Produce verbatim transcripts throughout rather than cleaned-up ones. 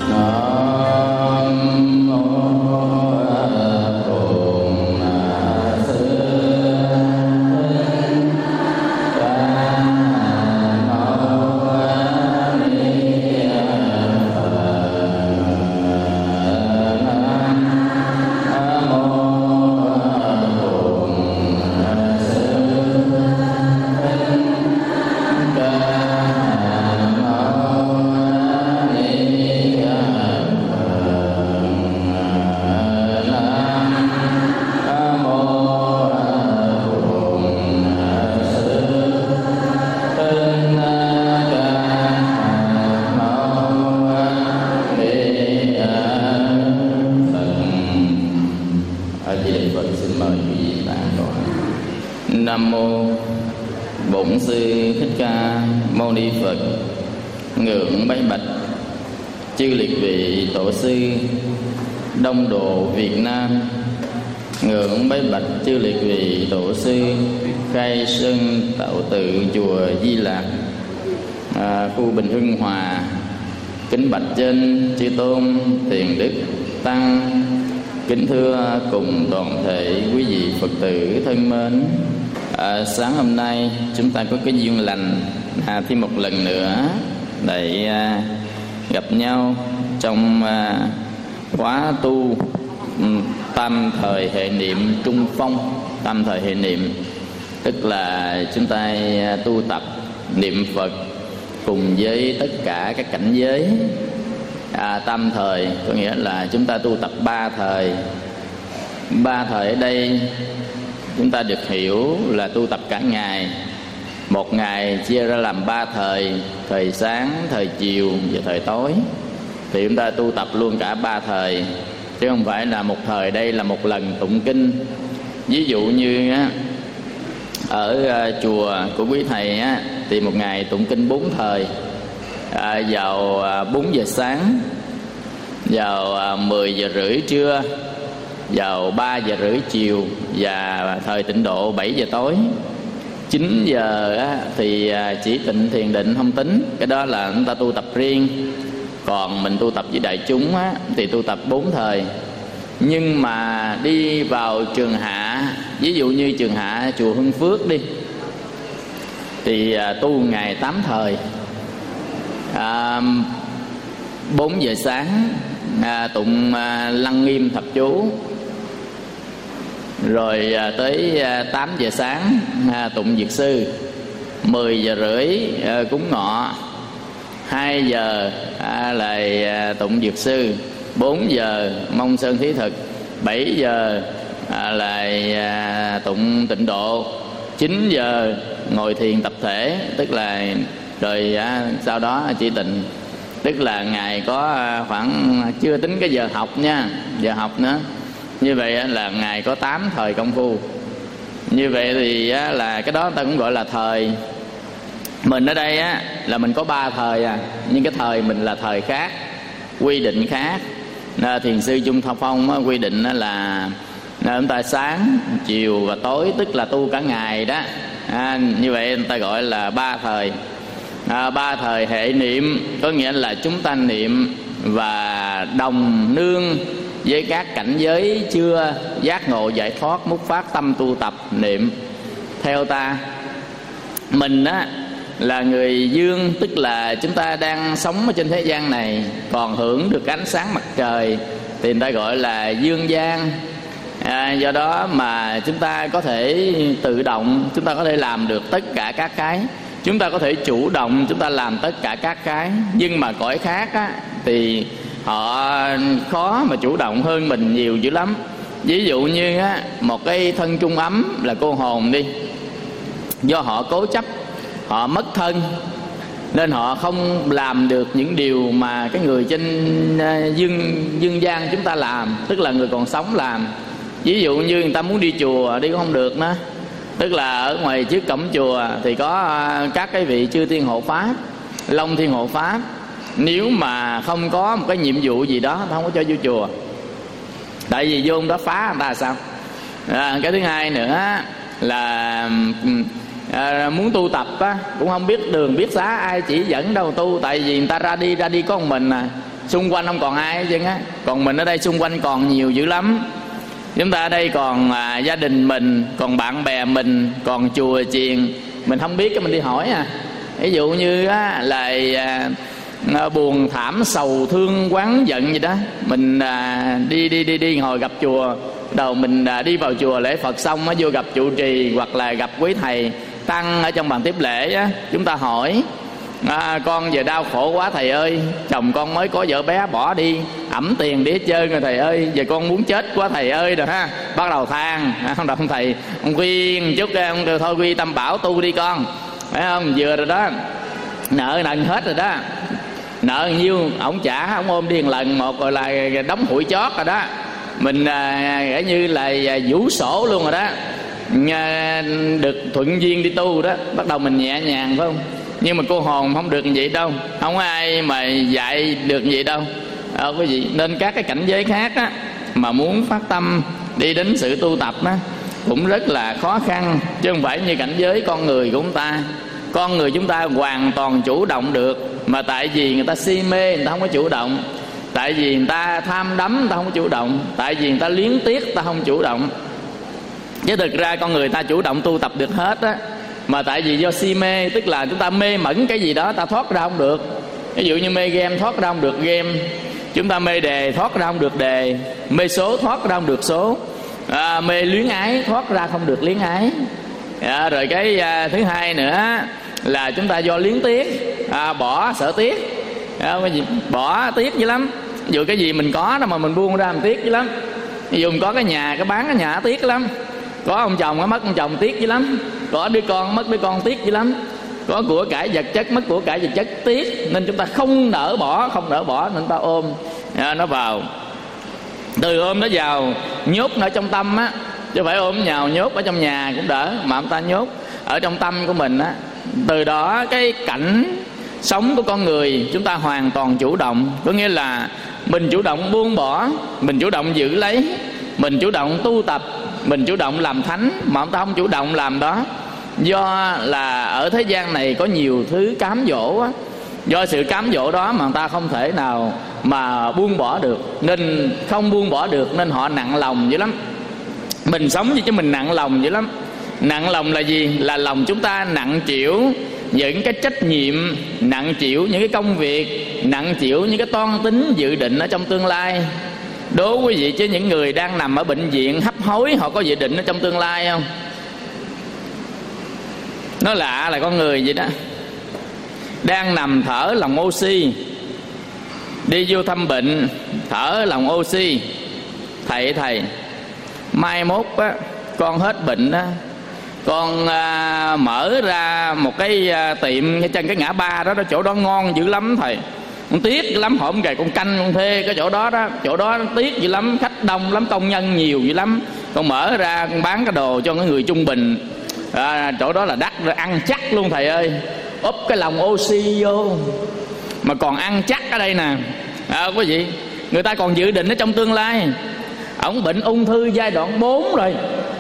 Nam mô Bổn Sư Thích Ca Mâu Ni Phật. Ngưỡng bái bạch chư liệt vị tổ sư Đông Độ Việt Nam. Ngưỡng bái bạch chư liệt vị tổ sư khai sơn tạo tự chùa Di Lạc, à, khu Bình Hưng Hòa. Kính bạch trên chư tôn Thiền Đức Tăng. Kính thưa cùng toàn thể quý vị Phật tử thân mến. À, sáng hôm nay chúng ta có cái duyên lành à, thêm một lần nữa để à, gặp nhau trong à, khóa tu um, tam thời hệ niệm trung phong. Tam thời hệ niệm tức là chúng ta à, tu tập niệm Phật cùng với tất cả các cảnh giới. À, tam thời có nghĩa là chúng ta tu tập ba thời. Ba thời ở đây chúng ta được hiểu là tu tập cả ngày. Một ngày chia ra làm ba thời: thời sáng, thời chiều và thời tối. Thì chúng ta tu tập luôn cả ba thời, chứ không phải là một thời đây là một lần tụng kinh. Ví dụ như á, ở chùa của quý thầy á, thì một ngày tụng kinh bốn thời. À, vào bốn giờ sáng, vào mười giờ rưỡi trưa, vào ba giờ rưỡi chiều, và thời tịnh độ bảy giờ tối. Chín giờ á, thì chỉ tịnh thiền định không tính, cái đó là chúng ta tu tập riêng. Còn mình tu tập với đại chúng á, thì tu tập bốn thời. Nhưng mà đi vào trường hạ, ví dụ như trường hạ chùa Hưng Phước đi, thì tu ngày tám thời. À, bốn giờ sáng à, tụng à, lăng nghiêm thập chú. Rồi à, tới à, tám giờ sáng à, tụng Dược Sư. Mười giờ rưỡi à, cúng ngọ. Hai giờ à, lại à, tụng Dược Sư. Bốn giờ mong sơn thí thực. Bảy giờ à, lại à, tụng tịnh độ. Chín giờ ngồi thiền tập thể, tức là rồi à, sau đó chỉ tịnh. Tức là ngày có khoảng, chưa tính cái giờ học nha, giờ học nữa. Như vậy là ngày có tám thời công phu. Như vậy thì á, là cái đó ta cũng gọi là thời. Mình ở đây á, là mình có ba thời à, nhưng cái thời mình là thời khác, quy định khác. À, Thiền sư Trung Thọ Phong á, quy định á, là chúng ta sáng, chiều và tối, tức là tu cả ngày đó. À, như vậy người ta gọi là ba thời. À, ba thời hệ niệm có nghĩa là chúng ta niệm và đồng nương với các cảnh giới chưa giác ngộ giải thoát, mút phát tâm tu tập niệm theo ta. Mình á là người dương, tức là chúng ta đang sống ở trên thế gian này, còn hưởng được ánh sáng mặt trời thì người ta gọi là dương gian. À, do đó mà chúng ta có thể tự động, chúng ta có thể làm được tất cả các cái. Chúng ta có thể chủ động, chúng ta làm tất cả các cái. Nhưng mà cõi khác á, thì họ khó mà chủ động hơn mình nhiều dữ lắm. Ví dụ như á, một cái thân chung ấm là cô hồn đi, do họ cố chấp, họ mất thân, nên họ không làm được những điều mà cái người trên dương, dương gian chúng ta làm, tức là người còn sống làm. Ví dụ như người ta muốn đi chùa, đi cũng không được nữa. Tức là ở ngoài trước cổng chùa thì có các cái vị chư thiên hộ pháp, Long thiên hộ pháp. Nếu mà không có một cái nhiệm vụ gì đó, không có cho vô chùa. Tại vì vô đó phá người ta là sao? À, cái thứ hai nữa là à, muốn tu tập á, cũng không biết đường biết xá, ai chỉ dẫn đâu tu. Tại vì người ta ra đi ra đi có một mình à. xung quanh không còn ai hết trơn á. Còn mình ở đây xung quanh còn nhiều dữ lắm. Chúng ta ở đây còn à, gia đình mình, còn bạn bè mình, còn chùa chiền mình không biết cái mình đi hỏi à. Ví dụ như á, là à, buồn thảm sầu thương oán giận gì đó, mình à, đi đi đi đi ngồi gặp chùa, đầu mình à, đi vào chùa lễ Phật xong á, vô gặp trụ trì hoặc là gặp quý thầy tăng ở trong bàn tiếp lễ á, chúng ta hỏi à, con giờ đau khổ quá thầy ơi, chồng con mới có vợ bé bỏ đi, ẵm tiền đi hết trơn rồi thầy ơi, giờ con muốn chết quá thầy ơi, rồi ha, bắt đầu than. Không đâu thầy, ông khuyên chút ông kêu thôi quy tâm bảo tu đi con, phải không, vừa rồi đó, nợ nần hết rồi đó, nợ nhiêu ổng trả, ổng ôm đi một lần một rồi là đóng hụi chót rồi đó, mình à, như là vũ sổ luôn rồi đó, à, được thuận duyên đi tu đó, bắt đầu mình nhẹ nhàng phải không. Nhưng mà cô hồn không được như vậy đâu, không có ai mà dạy được như vậy đâu à, quý vị. Nên các cái cảnh giới khác á, mà muốn phát tâm đi đến sự tu tập á, cũng rất là khó khăn, chứ không phải như cảnh giới con người của chúng ta. Con người chúng ta hoàn toàn chủ động được, mà tại vì người ta si mê người ta không có chủ động, tại vì người ta tham đắm người ta không có chủ động, tại vì người ta luyến tiếc người ta không chủ động. Chứ thực ra con người ta chủ động tu tập được hết á, mà tại vì do si mê, tức là chúng ta mê mẩn cái gì đó ta thoát ra không được. Ví dụ như mê game thoát ra không được game, chúng ta mê đề thoát ra không được đề, mê số thoát ra không được số, à, mê luyến ái thoát ra không được luyến ái. À, rồi cái à, thứ hai nữa là chúng ta do luyến tiếc, à, bỏ sợ tiếc, à, cái gì bỏ tiếc dữ lắm. Ví dụ cái gì mình có đó mà mình buông ra mình tiếc dữ lắm. Ví dụ mình có cái nhà, cái bán cái nhà tiếc lắm, có ông chồng nó mất ông chồng tiếc dữ lắm, có đứa con mất đứa con tiếc dữ lắm, có của cải vật chất mất của cải vật chất tiếc. Nên chúng ta không nỡ bỏ, không nỡ bỏ nên ta ôm à, nó vào. Từ ôm nó vào nhốt nó trong tâm á, chứ phải ôm nhào nhốt ở trong nhà cũng đỡ, mà ông ta nhốt ở trong tâm của mình á. Từ đó cái cảnh sống của con người chúng ta hoàn toàn chủ động, có nghĩa là mình chủ động buông bỏ, mình chủ động giữ lấy, mình chủ động tu tập, mình chủ động làm thánh, mà ông ta không chủ động làm đó. Do là ở thế gian này có nhiều thứ cám dỗ á, do sự cám dỗ đó mà người ta không thể nào mà buông bỏ được, nên không buông bỏ được nên họ nặng lòng dữ lắm. Mình sống gì chứ mình nặng lòng dữ lắm. Nặng lòng là gì? Là lòng chúng ta nặng chịu những cái trách nhiệm, nặng chịu những cái công việc, nặng chịu những cái toan tính dự định ở trong tương lai. Đố quý vị chứ những người đang nằm ở bệnh viện hấp hối, họ có dự định ở trong tương lai không? Nó lạ là con người vậy đó, đang nằm thở lòng oxy, đi vô thăm bệnh thở lòng oxy, thầy thầy mai mốt á, con hết bệnh á, con à, mở ra một cái à, tiệm trên cái ngã ba đó, đó chỗ đó ngon dữ lắm thầy, con tiếc dữ lắm, hổm gầy con canh con thuê cái chỗ đó đó, chỗ đó tiếc dữ lắm, khách đông lắm, công nhân nhiều dữ lắm, con mở ra con bán cái đồ cho cái người trung bình, à, chỗ đó là đắt rồi, ăn chắc luôn thầy ơi, úp cái lòng oxy vô mà còn ăn chắc ở đây nè. À, quý vị, người ta còn dự định ở trong tương lai. Ổng bệnh ung thư giai đoạn bốn rồi,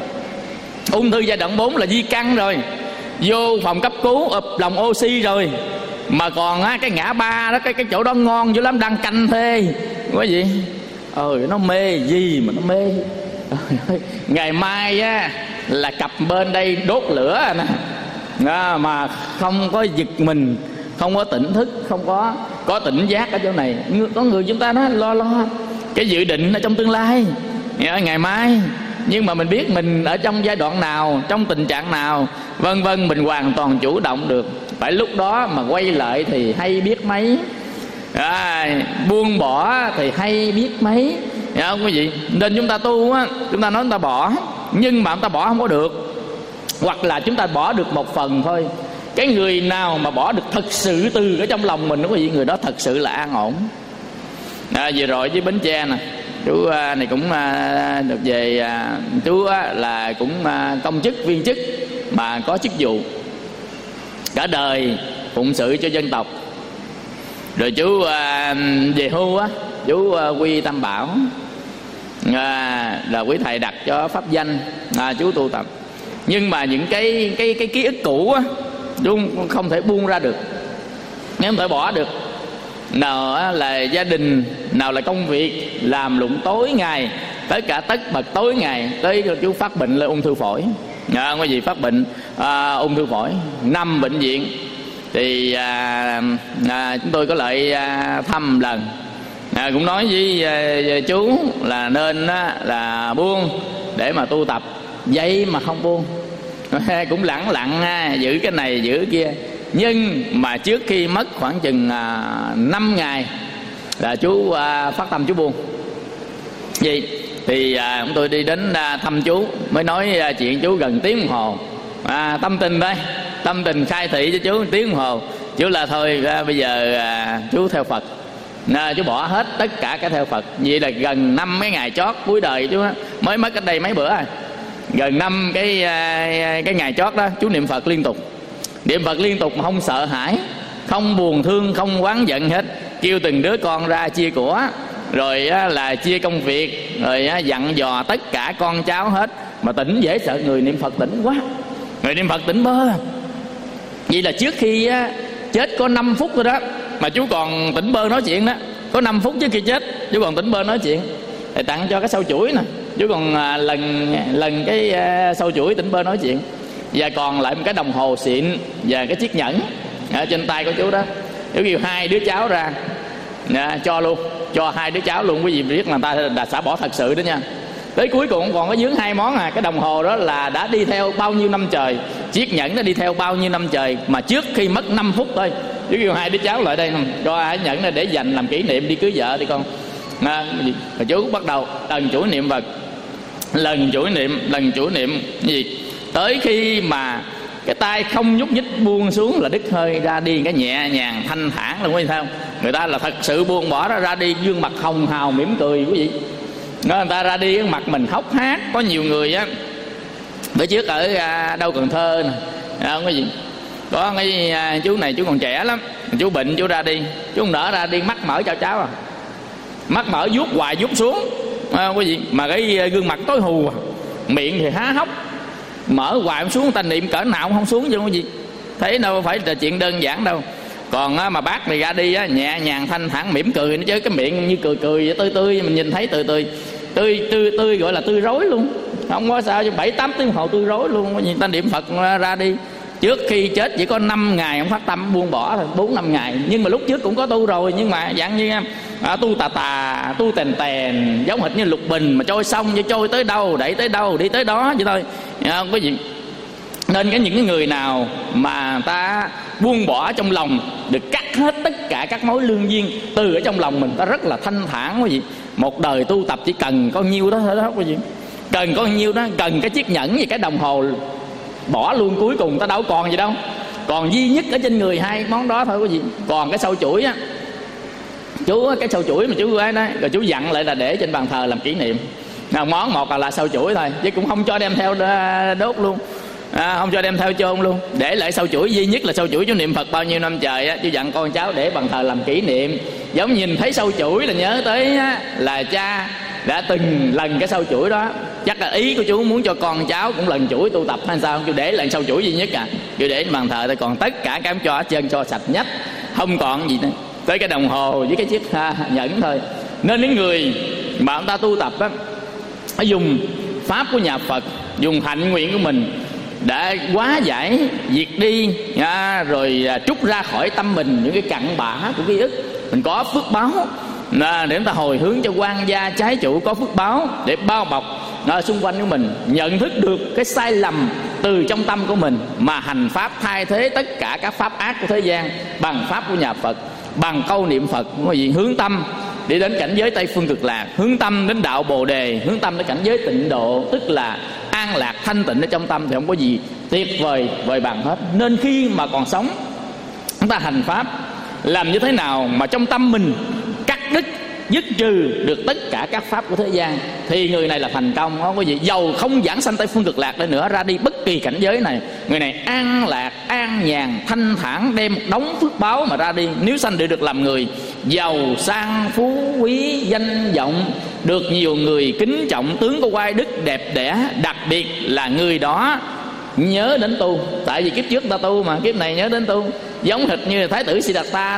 ung thư giai đoạn bốn là di căn rồi, vô phòng cấp cứu ụp lòng oxy rồi, mà còn á, cái ngã ba đó, cái cái chỗ đó ngon dữ lắm, đang canh thuê. Quý vị ơi, nó mê gì mà nó mê. Ngày mai á là cặp bên đây đốt lửa nè, à, mà không có giật mình, không có tỉnh thức, không có có tỉnh giác ở chỗ này. Có người chúng ta nói lo lo cái dự định ở trong tương lai, ngày mai, nhưng mà mình biết mình ở trong giai đoạn nào, trong tình trạng nào, vân vân, mình hoàn toàn chủ động được. Phải lúc đó mà quay lại thì hay biết mấy, à, buông bỏ thì hay biết mấy, hiểu không quý vị? Nên chúng ta tu á, chúng ta nói chúng ta bỏ, nhưng mà chúng ta bỏ không có được, hoặc là chúng ta bỏ được một phần thôi. Cái người nào mà bỏ được thật sự từ ở trong lòng mình đó quý vị, người đó thật sự là an ổn. À, vừa rồi với Bến Tre nè, chú này cũng được về, chú là cũng công chức viên chức mà có chức vụ, cả đời phụng sự cho dân tộc. Rồi chú về hưu á, chú quy Tam Bảo, à, là quý thầy đặt cho pháp danh, à, chú tu tập. Nhưng mà những cái cái cái ký ức cũ á, chú không thể buông ra được, nếu không thể bỏ được. nào là gia đình, nào là công việc, làm lụng tối ngày, tất cả tất bật tối ngày, tới chú phát bệnh là ung thư phổi. À, có gì phát bệnh à, ung thư phổi, năm bệnh viện. Thì à, à, chúng tôi có lại à, thăm lần, à, cũng nói với à, chú là nên á, là buông để mà tu tập, vậy mà không buông. Cũng lẳng lặng à, giữ cái này giữ kia. Nhưng mà trước khi mất khoảng chừng à, năm ngày là chú à, phát tâm chú buông. Gì thì à, chúng tôi đi đến à, thăm chú, mới nói à, chuyện chú gần tiếng đồng hồ, à, tâm tình đây, tâm tình khai thị cho chú tiếng đồng hồ. Chú là thôi à, bây giờ à, chú theo Phật, à, chú bỏ hết tất cả cái theo Phật. Vậy là gần năm mấy ngày chót cuối đời chú á, mới mất cách đây mấy bữa rồi. Gần năm cái à, cái ngày chót đó chú niệm Phật liên tục, niệm Phật liên tục mà không sợ hãi, không buồn thương, không oán giận hết. Kêu từng đứa con ra chia của, rồi là chia công việc, rồi dặn dò tất cả con cháu hết. Mà tỉnh dễ sợ, người niệm Phật tỉnh quá, người niệm Phật tỉnh bơ. Vậy là trước khi chết có năm phút thôi đó mà chú còn tỉnh bơ nói chuyện đó. Có năm phút trước khi chết chú còn tỉnh bơ nói chuyện. Thì tặng cho cái sâu chuỗi nè, chú còn lần lần cái sâu chuỗi tỉnh bơ nói chuyện. Và còn lại một cái đồng hồ xịn và cái chiếc nhẫn ở trên tay của chú đó. Chú kêu hai đứa cháu ra, à, cho luôn, cho hai đứa cháu luôn. Quý vị biết là người ta đã xả bỏ thật sự đó nha. Tới cuối cùng còn có dướng hai món à. Cái đồng hồ đó là đã đi theo bao nhiêu năm trời, chiếc nhẫn đã đi theo bao nhiêu năm trời. Mà trước khi mất năm phút thôi, chú kêu hai đứa cháu lại đây, cho hai nhẫn này để dành làm kỷ niệm đi cưới vợ đi con. À, rồi chú bắt đầu lần chuỗi niệm Phật, lần chuỗi niệm, lần chuỗi niệm cái gì. Tới khi mà cái tay không nhúc nhích buông xuống là đứt hơi ra đi, cái nhẹ nhàng thanh thản luôn, quý vị thấy không? Người ta là thật sự buông bỏ đó, ra đi gương mặt hồng hào mỉm cười quý vị. Nó người ta ra đi cái mặt mình hốc hác. Có nhiều người á, bữa trước ở à, đâu Cần Thơ nè, không có gì, có cái à, chú này chú còn trẻ lắm, chú bệnh chú ra đi, chú không nỡ ra đi, mắt mở cho cháu à, mắt mở vuốt hoài vuốt xuống, không có gì, mà cái gương mặt tối hù, miệng thì há hốc, mở hoài không xuống, người ta niệm cỡ nào cũng không xuống chứ không có gì. Thấy đâu phải là chuyện đơn giản đâu. Còn á, mà bác này ra đi á, nhẹ nhàng thanh thản mỉm cười nó chứ, cái miệng như cười cười tươi tươi, mình nhìn thấy tươi tươi tươi tươi tươi gọi là tươi rối luôn, không có sao chứ. Bảy tám tiếng hồ tươi rối luôn. Người ta niệm Phật ra đi, trước khi chết chỉ có năm ngày không phát tâm buông bỏ thôi, bốn năm ngày. Nhưng mà lúc trước cũng có tu rồi, nhưng mà dạng như à, tu tà tà, tu tèn tèn, giống hệt như lục bình mà trôi sông như trôi tới đâu đẩy tới đâu đi tới đó vậy thôi, không có gì. Nên cái những cái người nào mà ta buông bỏ trong lòng, được cắt hết tất cả các mối lương duyên từ ở trong lòng mình, ta rất là thanh thản quý vị. Một đời tu tập chỉ cần có nhiêu đó thôi đó quý vị, cần có nhiêu đó, cần cái chiếc nhẫn và cái đồng hồ bỏ luôn, cuối cùng ta đâu còn gì đâu. Còn duy nhất ở trên người hai món đó thôi quý vị. Còn cái sâu chuỗi á, chú cái sâu chuỗi mà chú ấy đó, rồi chú dặn lại là để trên bàn thờ làm kỷ niệm. Nào, món một là, là sâu chuỗi thôi, chứ cũng không cho đem theo đốt luôn, à, không cho đem theo chôn luôn. Để lại sâu chuỗi, duy nhất là sâu chuỗi chú niệm Phật bao nhiêu năm trời á, chú dặn con cháu để bàn thờ làm kỷ niệm. Giống nhìn thấy sâu chuỗi là nhớ tới á, là cha đã từng lần cái sâu chuỗi đó. Chắc là ý của chú muốn cho con cháu cũng lần chuỗi tu tập hay sao, chú để lại sâu chuỗi duy nhất à, chú để bàn thờ thôi. Còn tất cả các cho hết trơn, cho sạch nhất, không còn gì nữa, tới cái đồng hồ với cái chiếc ha, nhẫn thôi. Nên những người mà ông ta tu tập á, phải dùng pháp của nhà Phật, dùng hạnh nguyện của mình đã hóa giải, diệt đi, à, rồi à, trút ra khỏi tâm mình những cái cặn bã của ký ức. Mình có phước báo à, để chúng ta hồi hướng cho quan gia trái chủ, có phước báo để bao bọc à, xung quanh của mình, nhận thức được cái sai lầm từ trong tâm của mình, mà hành pháp thay thế tất cả các pháp ác của thế gian bằng pháp của nhà Phật, bằng câu niệm Phật. Có gì hướng tâm đi đến cảnh giới Tây Phương Cực Lạc, hướng tâm đến đạo Bồ Đề, hướng tâm đến cảnh giới tịnh độ, tức là an lạc thanh tịnh ở trong tâm, thì không có gì tuyệt vời vời bằng hết. Nên khi mà còn sống, chúng ta hành pháp làm như thế nào mà trong tâm mình cắt đứt, dứt trừ được tất cả các pháp của thế gian, thì người này là thành công. Không có gì, giàu không giảng sanh Tây Phương Cực Lạc đến nữa, ra đi bất kỳ cảnh giới này, người này an lạc, an nhàn, thanh thản, đem một đống phước báo mà ra đi. Nếu sanh để được làm người, giàu sang phú quý danh vọng, được nhiều người kính trọng, tướng có oai đức đẹp đẽ, đặc biệt là người đó nhớ đến tu. Tại vì kiếp trước ta tu mà, kiếp này nhớ đến tu. Giống hệt như Thái tử Siddhartha đó,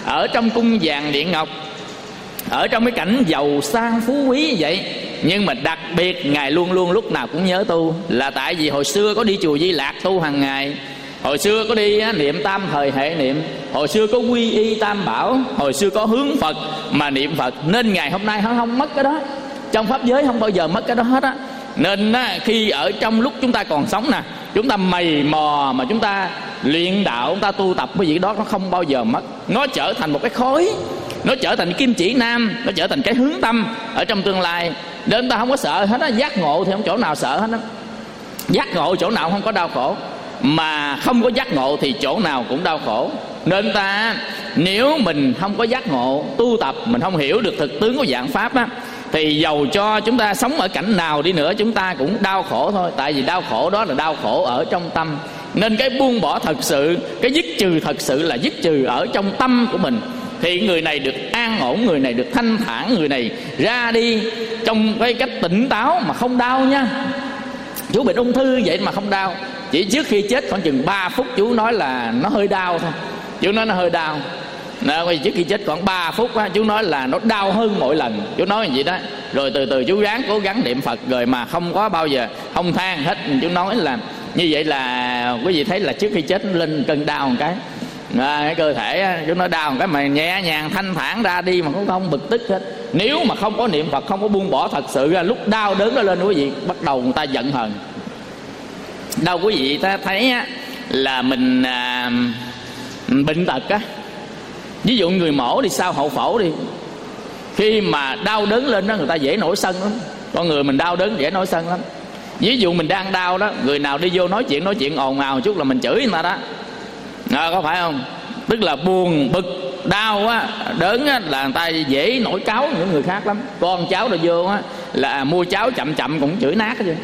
ở trong cung vàng điện ngọc, ở trong cái cảnh giàu sang phú quý vậy, nhưng mà đặc biệt Ngài luôn luôn lúc nào cũng nhớ tu. Là tại vì hồi xưa có đi chùa Di Lạc tu hàng ngày, hồi xưa có đi á, niệm tam thời hệ niệm, hồi xưa có quy y tam bảo, hồi xưa có hướng Phật mà niệm Phật, nên Ngài hôm nay hắn không mất cái đó. Trong pháp giới không bao giờ mất cái đó hết á. Nên á, khi ở trong lúc chúng ta còn sống nè, chúng ta mày mò mà chúng ta luyện đạo, chúng ta tu tập cái gì đó, nó không bao giờ mất. Nó trở thành một cái khối, nó trở thành kim chỉ nam, nó trở thành cái hướng tâm ở trong tương lai. Nên ta không có sợ hết á. Giác ngộ thì không chỗ nào sợ hết á. Giác ngộ chỗ nào không có đau khổ, mà không có giác ngộ thì chỗ nào cũng đau khổ. Nên ta nếu mình không có giác ngộ, tu tập mình không hiểu được thực tướng của dạng pháp á, thì dầu cho chúng ta sống ở cảnh nào đi nữa, chúng ta cũng đau khổ thôi. Tại vì đau khổ đó là đau khổ ở trong tâm. Nên cái buông bỏ thật sự, cái dứt trừ thật sự là dứt trừ ở trong tâm của mình. Thì người này được an ổn, người này được thanh thản, người này ra đi trong cái cách tỉnh táo mà không đau nha. Chú bệnh ung thư vậy mà không đau. Chỉ trước khi chết khoảng chừng ba phút chú nói là nó hơi đau thôi. Chú nói nó hơi đau. Đó, trước khi chết khoảng ba phút á, chú nói là nó đau hơn mỗi lần. Chú nói như vậy đó. Rồi từ từ chú ráng cố gắng niệm Phật, rồi mà không có bao giờ không than hết. Chú nói là như vậy là quý vị thấy là trước khi chết nó lên cơn đau một cái, à, cái cơ thể á, chú nói đau một cái mà nhẹ nhàng thanh thản ra đi mà cũng không bực tức hết. Nếu mà không có niệm Phật, không có buông bỏ thật sự ra, lúc đau đớn nó lên quý vị bắt đầu người ta giận hờn. Đâu quý vị ta thấy á, là mình à, bệnh tật á, ví dụ người mổ đi sau hậu phẫu đi, khi mà đau đớn lên đó người ta dễ nổi sân lắm. Con người mình đau đớn dễ nổi sân lắm. Ví dụ mình đang đau đó, người nào đi vô nói chuyện nói chuyện ồn ào chút là mình chửi người ta đó, à, có phải không? Tức là buồn bực đau á, đớn á, là người ta dễ nổi cáu những người khác lắm. Con cháu rồi vô á, là mua cháo chậm chậm cũng chửi nát hết trơn.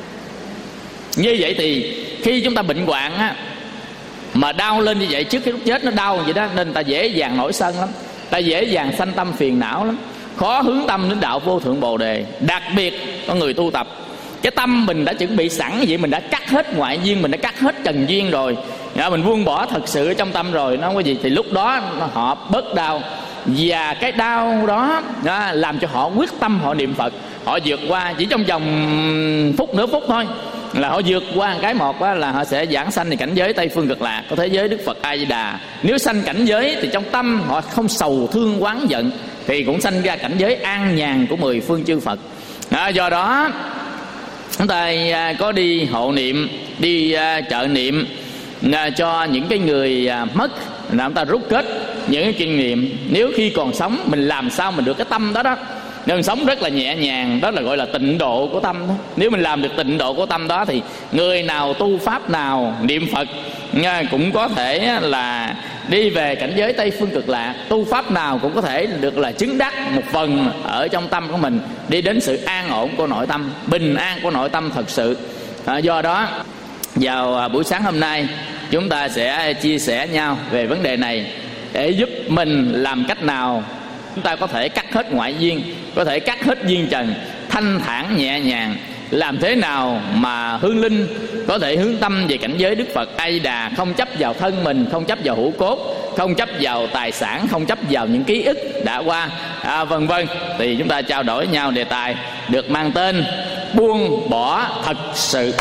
Như vậy thì khi chúng ta bệnh hoạn á, mà đau lên như vậy, trước khi lúc chết nó đau vậy đó, nên ta dễ dàng nổi sân lắm, ta dễ dàng sanh tâm phiền não lắm, khó hướng tâm đến đạo vô thượng bồ đề. Đặc biệt có người tu tập, cái tâm mình đã chuẩn bị sẵn vậy, mình đã cắt hết ngoại duyên, mình đã cắt hết trần duyên rồi, mình buông bỏ thật sự ở trong tâm rồi, nó không có gì, thì lúc đó họ bớt đau. Và cái đau đó, đó làm cho họ quyết tâm, họ niệm Phật, họ vượt qua chỉ trong vòng phút nửa phút thôi, là họ vượt qua cái một á, là họ sẽ giảng sanh thì cảnh giới Tây Phương Cực Lạc, có thế giới Đức Phật A Di Đà. Nếu sanh cảnh giới thì trong tâm họ không sầu thương oán giận, thì cũng sanh ra cảnh giới an nhàn của mười phương chư Phật. À, do đó chúng ta có đi hộ niệm, đi trợ niệm cho những cái người mất, làm ta rút kết những cái kinh nghiệm. Nếu khi còn sống mình làm sao mình được cái tâm đó đó, nên sống rất là nhẹ nhàng, đó là gọi là tịnh độ của tâm đó. Nếu mình làm được tịnh độ của tâm đó thì người nào tu pháp nào niệm Phật cũng có thể là đi về cảnh giới Tây Phương Cực Lạc. Tu pháp nào cũng có thể được là chứng đắc một phần ở trong tâm của mình, đi đến sự an ổn của nội tâm, bình an của nội tâm thật sự. À, do đó vào buổi sáng hôm nay chúng ta sẽ chia sẻ nhau về vấn đề này, để giúp mình làm cách nào chúng ta có thể cắt hết ngoại duyên, có thể cắt hết duyên trần, thanh thản nhẹ nhàng. Làm thế nào mà hương linh có thể hướng tâm về cảnh giới Đức Phật A Di Đà, không chấp vào thân mình, không chấp vào hữu cốt, không chấp vào tài sản, không chấp vào những ký ức đã qua, à, vân vân. Thì chúng ta trao đổi nhau đề tài được mang tên buông bỏ thật sự.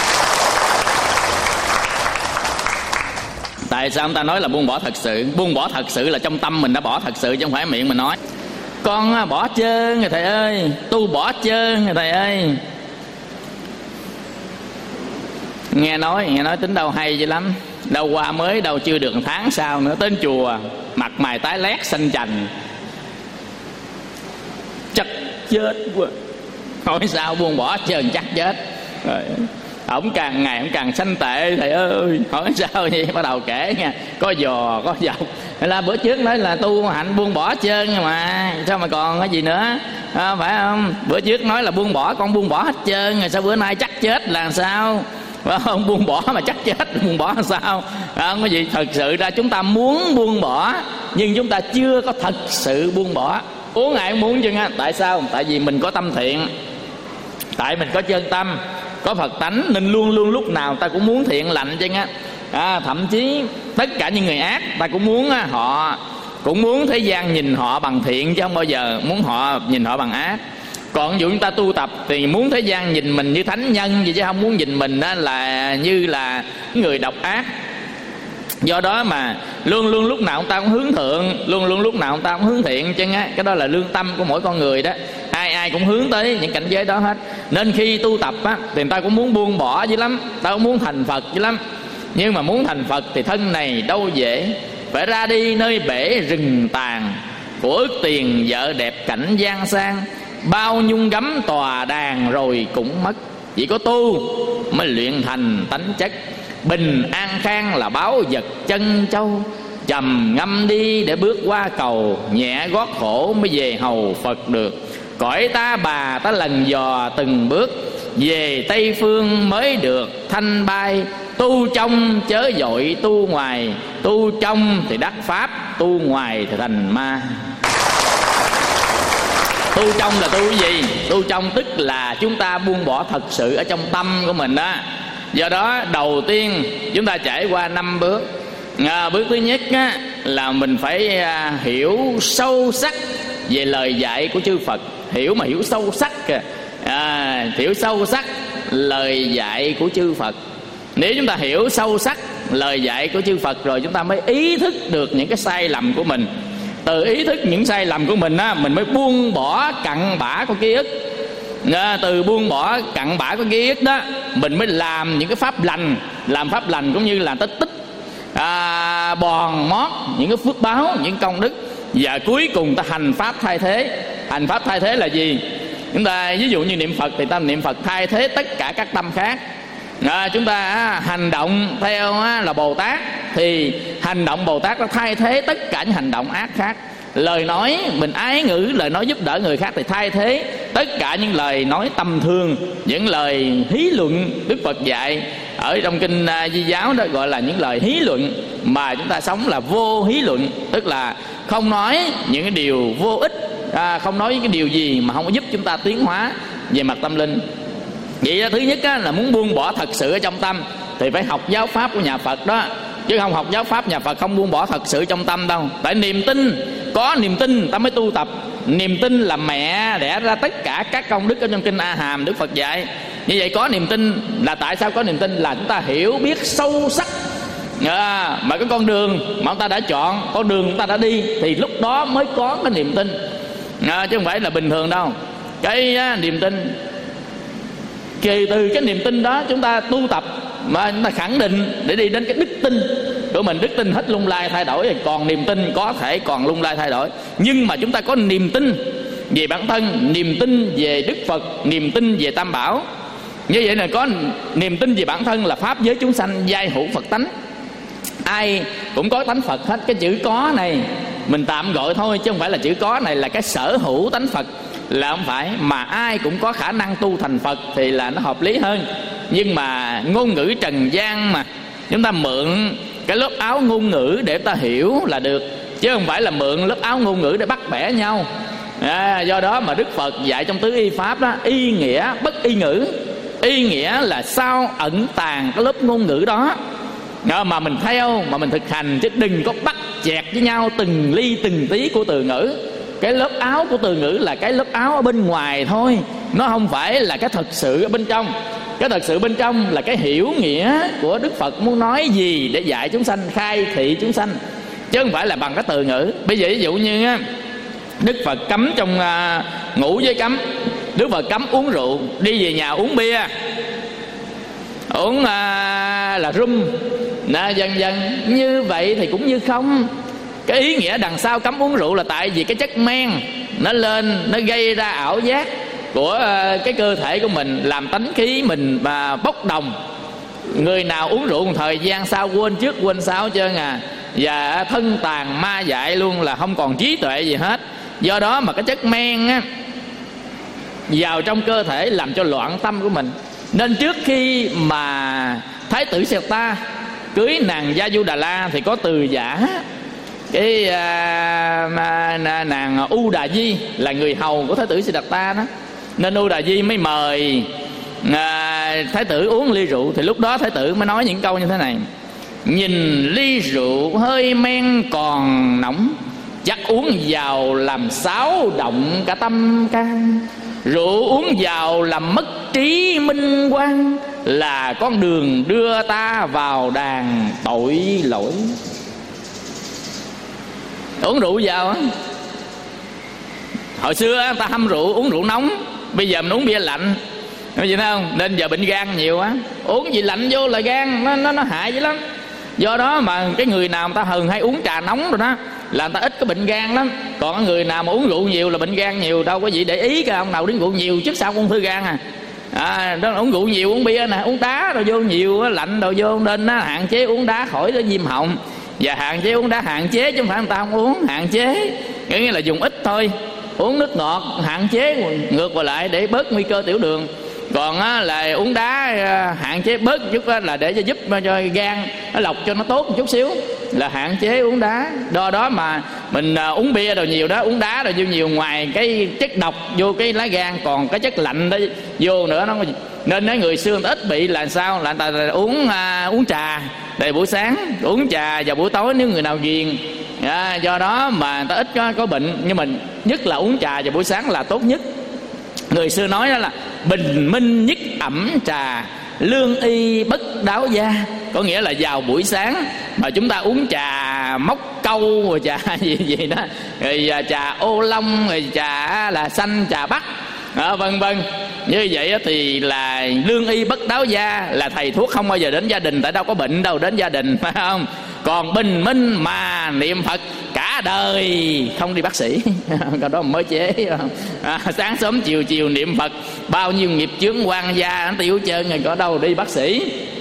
Tại sao chúng ta nói là buông bỏ thật sự? Buông bỏ thật sự là trong tâm mình đã bỏ thật sự, chứ không phải miệng mình nói. Con bỏ trơn rồi thầy ơi, tu bỏ trơn rồi thầy ơi. Nghe nói, nghe nói tính đâu hay dữ lắm. Đâu qua mới, đâu chưa được một tháng sau nữa, đến chùa mặt mày tái lét xanh chành, chắc chết quá. Hỏi sao buông bỏ trơn chắc chết rồi. Ổng càng ngày ổng càng sanh tệ thầy ơi. Hỏi sao vậy? Bắt đầu kể nha, có giò có dọc. Là bữa trước nói là tu hạnh buông bỏ trơn mà, sao mà còn cái gì nữa, à, phải không? Bữa trước nói là buông bỏ, con buông bỏ hết trơn rồi, sao bữa nay chắc chết là sao? Phải không? Buông bỏ mà chắc chết, buông bỏ là sao? À, không có gì. Thật sự ra chúng ta muốn buông bỏ, nhưng chúng ta chưa có thật sự buông bỏ. Uống ai cũng muốn chứ á. Tại sao? Tại vì mình có tâm thiện, tại mình có chân tâm, có Phật tánh, nên luôn luôn lúc nào ta cũng muốn thiện lành chứ á. À, thậm chí tất cả những người ác ta cũng muốn á, họ cũng muốn thế gian nhìn họ bằng thiện chứ không bao giờ muốn họ nhìn họ bằng ác. Còn dụ chúng ta tu tập thì muốn thế gian nhìn mình như thánh nhân vậy, chứ không muốn nhìn mình là như là người độc ác. Do đó mà luôn luôn lúc nào ông ta cũng hướng thượng, luôn luôn lúc nào ông ta cũng hướng thiện chứ á. Cái đó là lương tâm của mỗi con người đó. Ai ai cũng hướng tới những cảnh giới đó hết. Nên khi tu tập á, thì người ta cũng muốn buông bỏ dữ lắm, ta cũng muốn thành Phật dữ lắm. Nhưng mà muốn thành Phật thì thân này đâu dễ, phải ra đi nơi bể rừng tàn, của ước tiền vợ đẹp cảnh gian sang, bao nhung gấm tòa đàn rồi cũng mất. Chỉ có tu mới luyện thành tánh chất, bình an khang là báo vật chân châu. Trầm ngâm đi để bước qua cầu, nhẹ gót khổ mới về hầu Phật được. Cõi ta bà ta lần dò từng bước, về Tây Phương mới được thanh bay. Tu trong chớ dội tu ngoài, tu trong thì đắc pháp, tu ngoài thì thành ma. Tu trong là tu cái gì? Tu trong tức là chúng ta buông bỏ thật sự ở trong tâm của mình đó. Do đó đầu tiên chúng ta trải qua năm bước. à, Bước thứ nhất á, là mình phải à, hiểu sâu sắc về lời dạy của chư Phật. Hiểu mà hiểu sâu sắc kìa. à, Hiểu sâu sắc lời dạy của chư Phật. Nếu chúng ta hiểu sâu sắc lời dạy của chư Phật rồi, chúng ta mới ý thức được những cái sai lầm của mình. Từ ý thức những sai lầm của mình á, mình mới buông bỏ cặn bã của ký ức. à, Từ buông bỏ cặn bã của ký ức đó, mình mới làm những cái pháp lành. Làm pháp lành cũng như là tích tích à, bòn mót những cái phước báo, những công đức. Và cuối cùng ta hành pháp thay thế. Hành pháp thay thế là gì? Chúng ta ví dụ như niệm Phật thì ta niệm Phật thay thế tất cả các tâm khác. à, Chúng ta à, hành động theo à, là Bồ Tát, thì hành động Bồ Tát nó thay thế tất cả những hành động ác khác. Lời nói mình ái ngữ, lời nói giúp đỡ người khác thì thay thế tất cả những lời nói tâm thương, những lời hí luận. Đức Phật dạy ở trong kinh uh, Di Giáo đó gọi là những lời hí luận. Mà chúng ta sống là vô hí luận, tức là không nói những cái điều vô ích, à, không nói những cái điều gì mà không có giúp chúng ta tiến hóa về mặt tâm linh. Vậy đó, thứ nhất á, là muốn buông bỏ thật sự ở trong tâm thì phải học giáo pháp của nhà Phật đó. Chứ không học giáo pháp nhà Phật không buông bỏ thật sự trong tâm đâu. Tại niềm tin, có niềm tin ta mới tu tập. Niềm tin là mẹ đẻ ra tất cả các công đức ở trong kinh A Hàm Đức Phật dạy. Như vậy có niềm tin là tại sao có niềm tin? Là chúng ta hiểu biết sâu sắc à, mà cái con đường mà chúng ta đã chọn, con đường chúng ta đã đi, thì lúc đó mới có cái niềm tin à, chứ không phải là bình thường đâu. Cái á, niềm tin, kỳ từ cái niềm tin đó chúng ta tu tập mà chúng ta khẳng định để đi đến cái đức tin của mình. Đức tin hết lung lay thay đổi, còn niềm tin có thể còn lung lay thay đổi. Nhưng mà chúng ta có niềm tin về bản thân, niềm tin về Đức Phật, niềm tin về Tam Bảo. Như vậy là có niềm tin về bản thân là pháp giới chúng sanh giai hữu Phật tánh. Ai cũng có tánh Phật hết. Cái chữ có này mình tạm gọi thôi, chứ không phải là chữ có này là cái sở hữu tánh Phật, là không phải. Mà ai cũng có khả năng tu thành Phật thì là nó hợp lý hơn. Nhưng mà ngôn ngữ trần gian mà, chúng ta mượn cái lớp áo ngôn ngữ để ta hiểu là được, chứ không phải là mượn lớp áo ngôn ngữ để bắt bẻ nhau. à, Do đó mà Đức Phật dạy trong tứ y pháp đó, y nghĩa bất y ngữ. Y nghĩa là sao ẩn tàng cái lớp ngôn ngữ đó à, mà mình theo, mà mình thực hành, chứ đừng có bắt chẹt với nhau từng ly từng tí của từ ngữ. Cái lớp áo của từ ngữ là cái lớp áo ở bên ngoài thôi, nó không phải là cái thật sự ở bên trong. Cái thật sự bên trong là cái hiểu nghĩa của Đức Phật muốn nói gì để dạy chúng sanh, khai thị chúng sanh, chứ không phải là bằng cái từ ngữ. Bây giờ ví dụ như Đức Phật cấm trong uh, ngũ giới cấm. Đức Phật cấm uống rượu, đi về nhà uống bia, uống uh, là rum, nè, dần dần. Như vậy thì cũng như không. Cái ý nghĩa đằng sau cấm uống rượu là tại vì cái chất men nó lên, nó gây ra ảo giác của uh, cái cơ thể của mình, làm tánh khí mình mà bốc đồng. Người nào uống rượu một thời gian sau quên trước quên sau hết trơn à, và thân tàn ma dại luôn, là không còn trí tuệ gì hết. Do đó mà cái chất men á, vào trong cơ thể làm cho loạn tâm của mình. Nên trước khi mà Thái tử Siddhartha cưới nàng Gia Du Đà La thì có từ giả cái à, à, nàng U Đà Di là người hầu của Thái tử Siddhartha đó. Nên U Đà Di mới mời à, Thái tử uống ly rượu. Thì lúc đó Thái tử mới nói những câu như thế này: nhìn ly rượu hơi men còn nóng, chắc uống vào làm xáo động cả tâm can. Rượu uống vào làm mất trí minh quang, là con đường đưa ta vào đàn tội lỗi. Uống rượu vào á, hồi xưa người ta hâm rượu, uống rượu nóng, bây giờ mình uống bia lạnh, có gì không? Nên giờ bệnh gan nhiều quá, uống gì lạnh vô là gan nó nó nó hại dữ lắm. Do đó mà cái người nào người ta thường hay uống trà nóng rồi đó là người ta ít có bệnh gan lắm. Còn người nào mà uống rượu nhiều là bệnh gan nhiều. Đâu có gì để ý cái ông nào uống rượu nhiều trước sau ung thư gan à. À, đó là uống rượu nhiều, uống bia nè, uống đá rồi vô nhiều, lạnh rồi vô, nên nó hạn chế uống đá khỏi nó viêm họng. Và hạn chế uống đá, hạn chế chứ không phải người ta không uống, hạn chế nghĩa là dùng ít thôi. Uống nước ngọt hạn chế ngược vào lại để bớt nguy cơ tiểu đường. Còn á, là uống đá hạn chế bớt chút á, là để cho giúp cho gan nó lọc cho nó tốt một chút xíu, là hạn chế uống đá. Do đó mà mình à, uống bia rồi nhiều đó, uống đá rồi vô nhiều, ngoài cái chất độc vô cái lá gan còn cái chất lạnh đó vô nữa. Nó nên mấy người xưa ít bị là sao, là người ta uống à, uống trà để buổi sáng, uống trà vào buổi tối nếu người nào ghiền. À, do đó mà người ta ít có, có bệnh. Nhưng mình nhất là uống trà vào buổi sáng là tốt nhất. Người xưa nói đó là bình minh nhất ẩm trà, lương y bất đáo gia. Có nghĩa là vào buổi sáng mà chúng ta uống trà móc câu rồi trà gì gì đó, rồi trà ô long, rồi trà là xanh, trà bắc, à, vân vân. Như vậy thì là lương y bất đáo gia, là thầy thuốc không bao giờ đến gia đình, tại đâu có bệnh đâu đến gia đình, phải không? Còn bình minh mà niệm Phật cả đời không đi bác sĩ. Cái đó mới chế. À, sáng sớm chiều chiều niệm Phật, bao nhiêu nghiệp chướng quan gia nó tiêu trơn rồi, có đâu đi bác sĩ.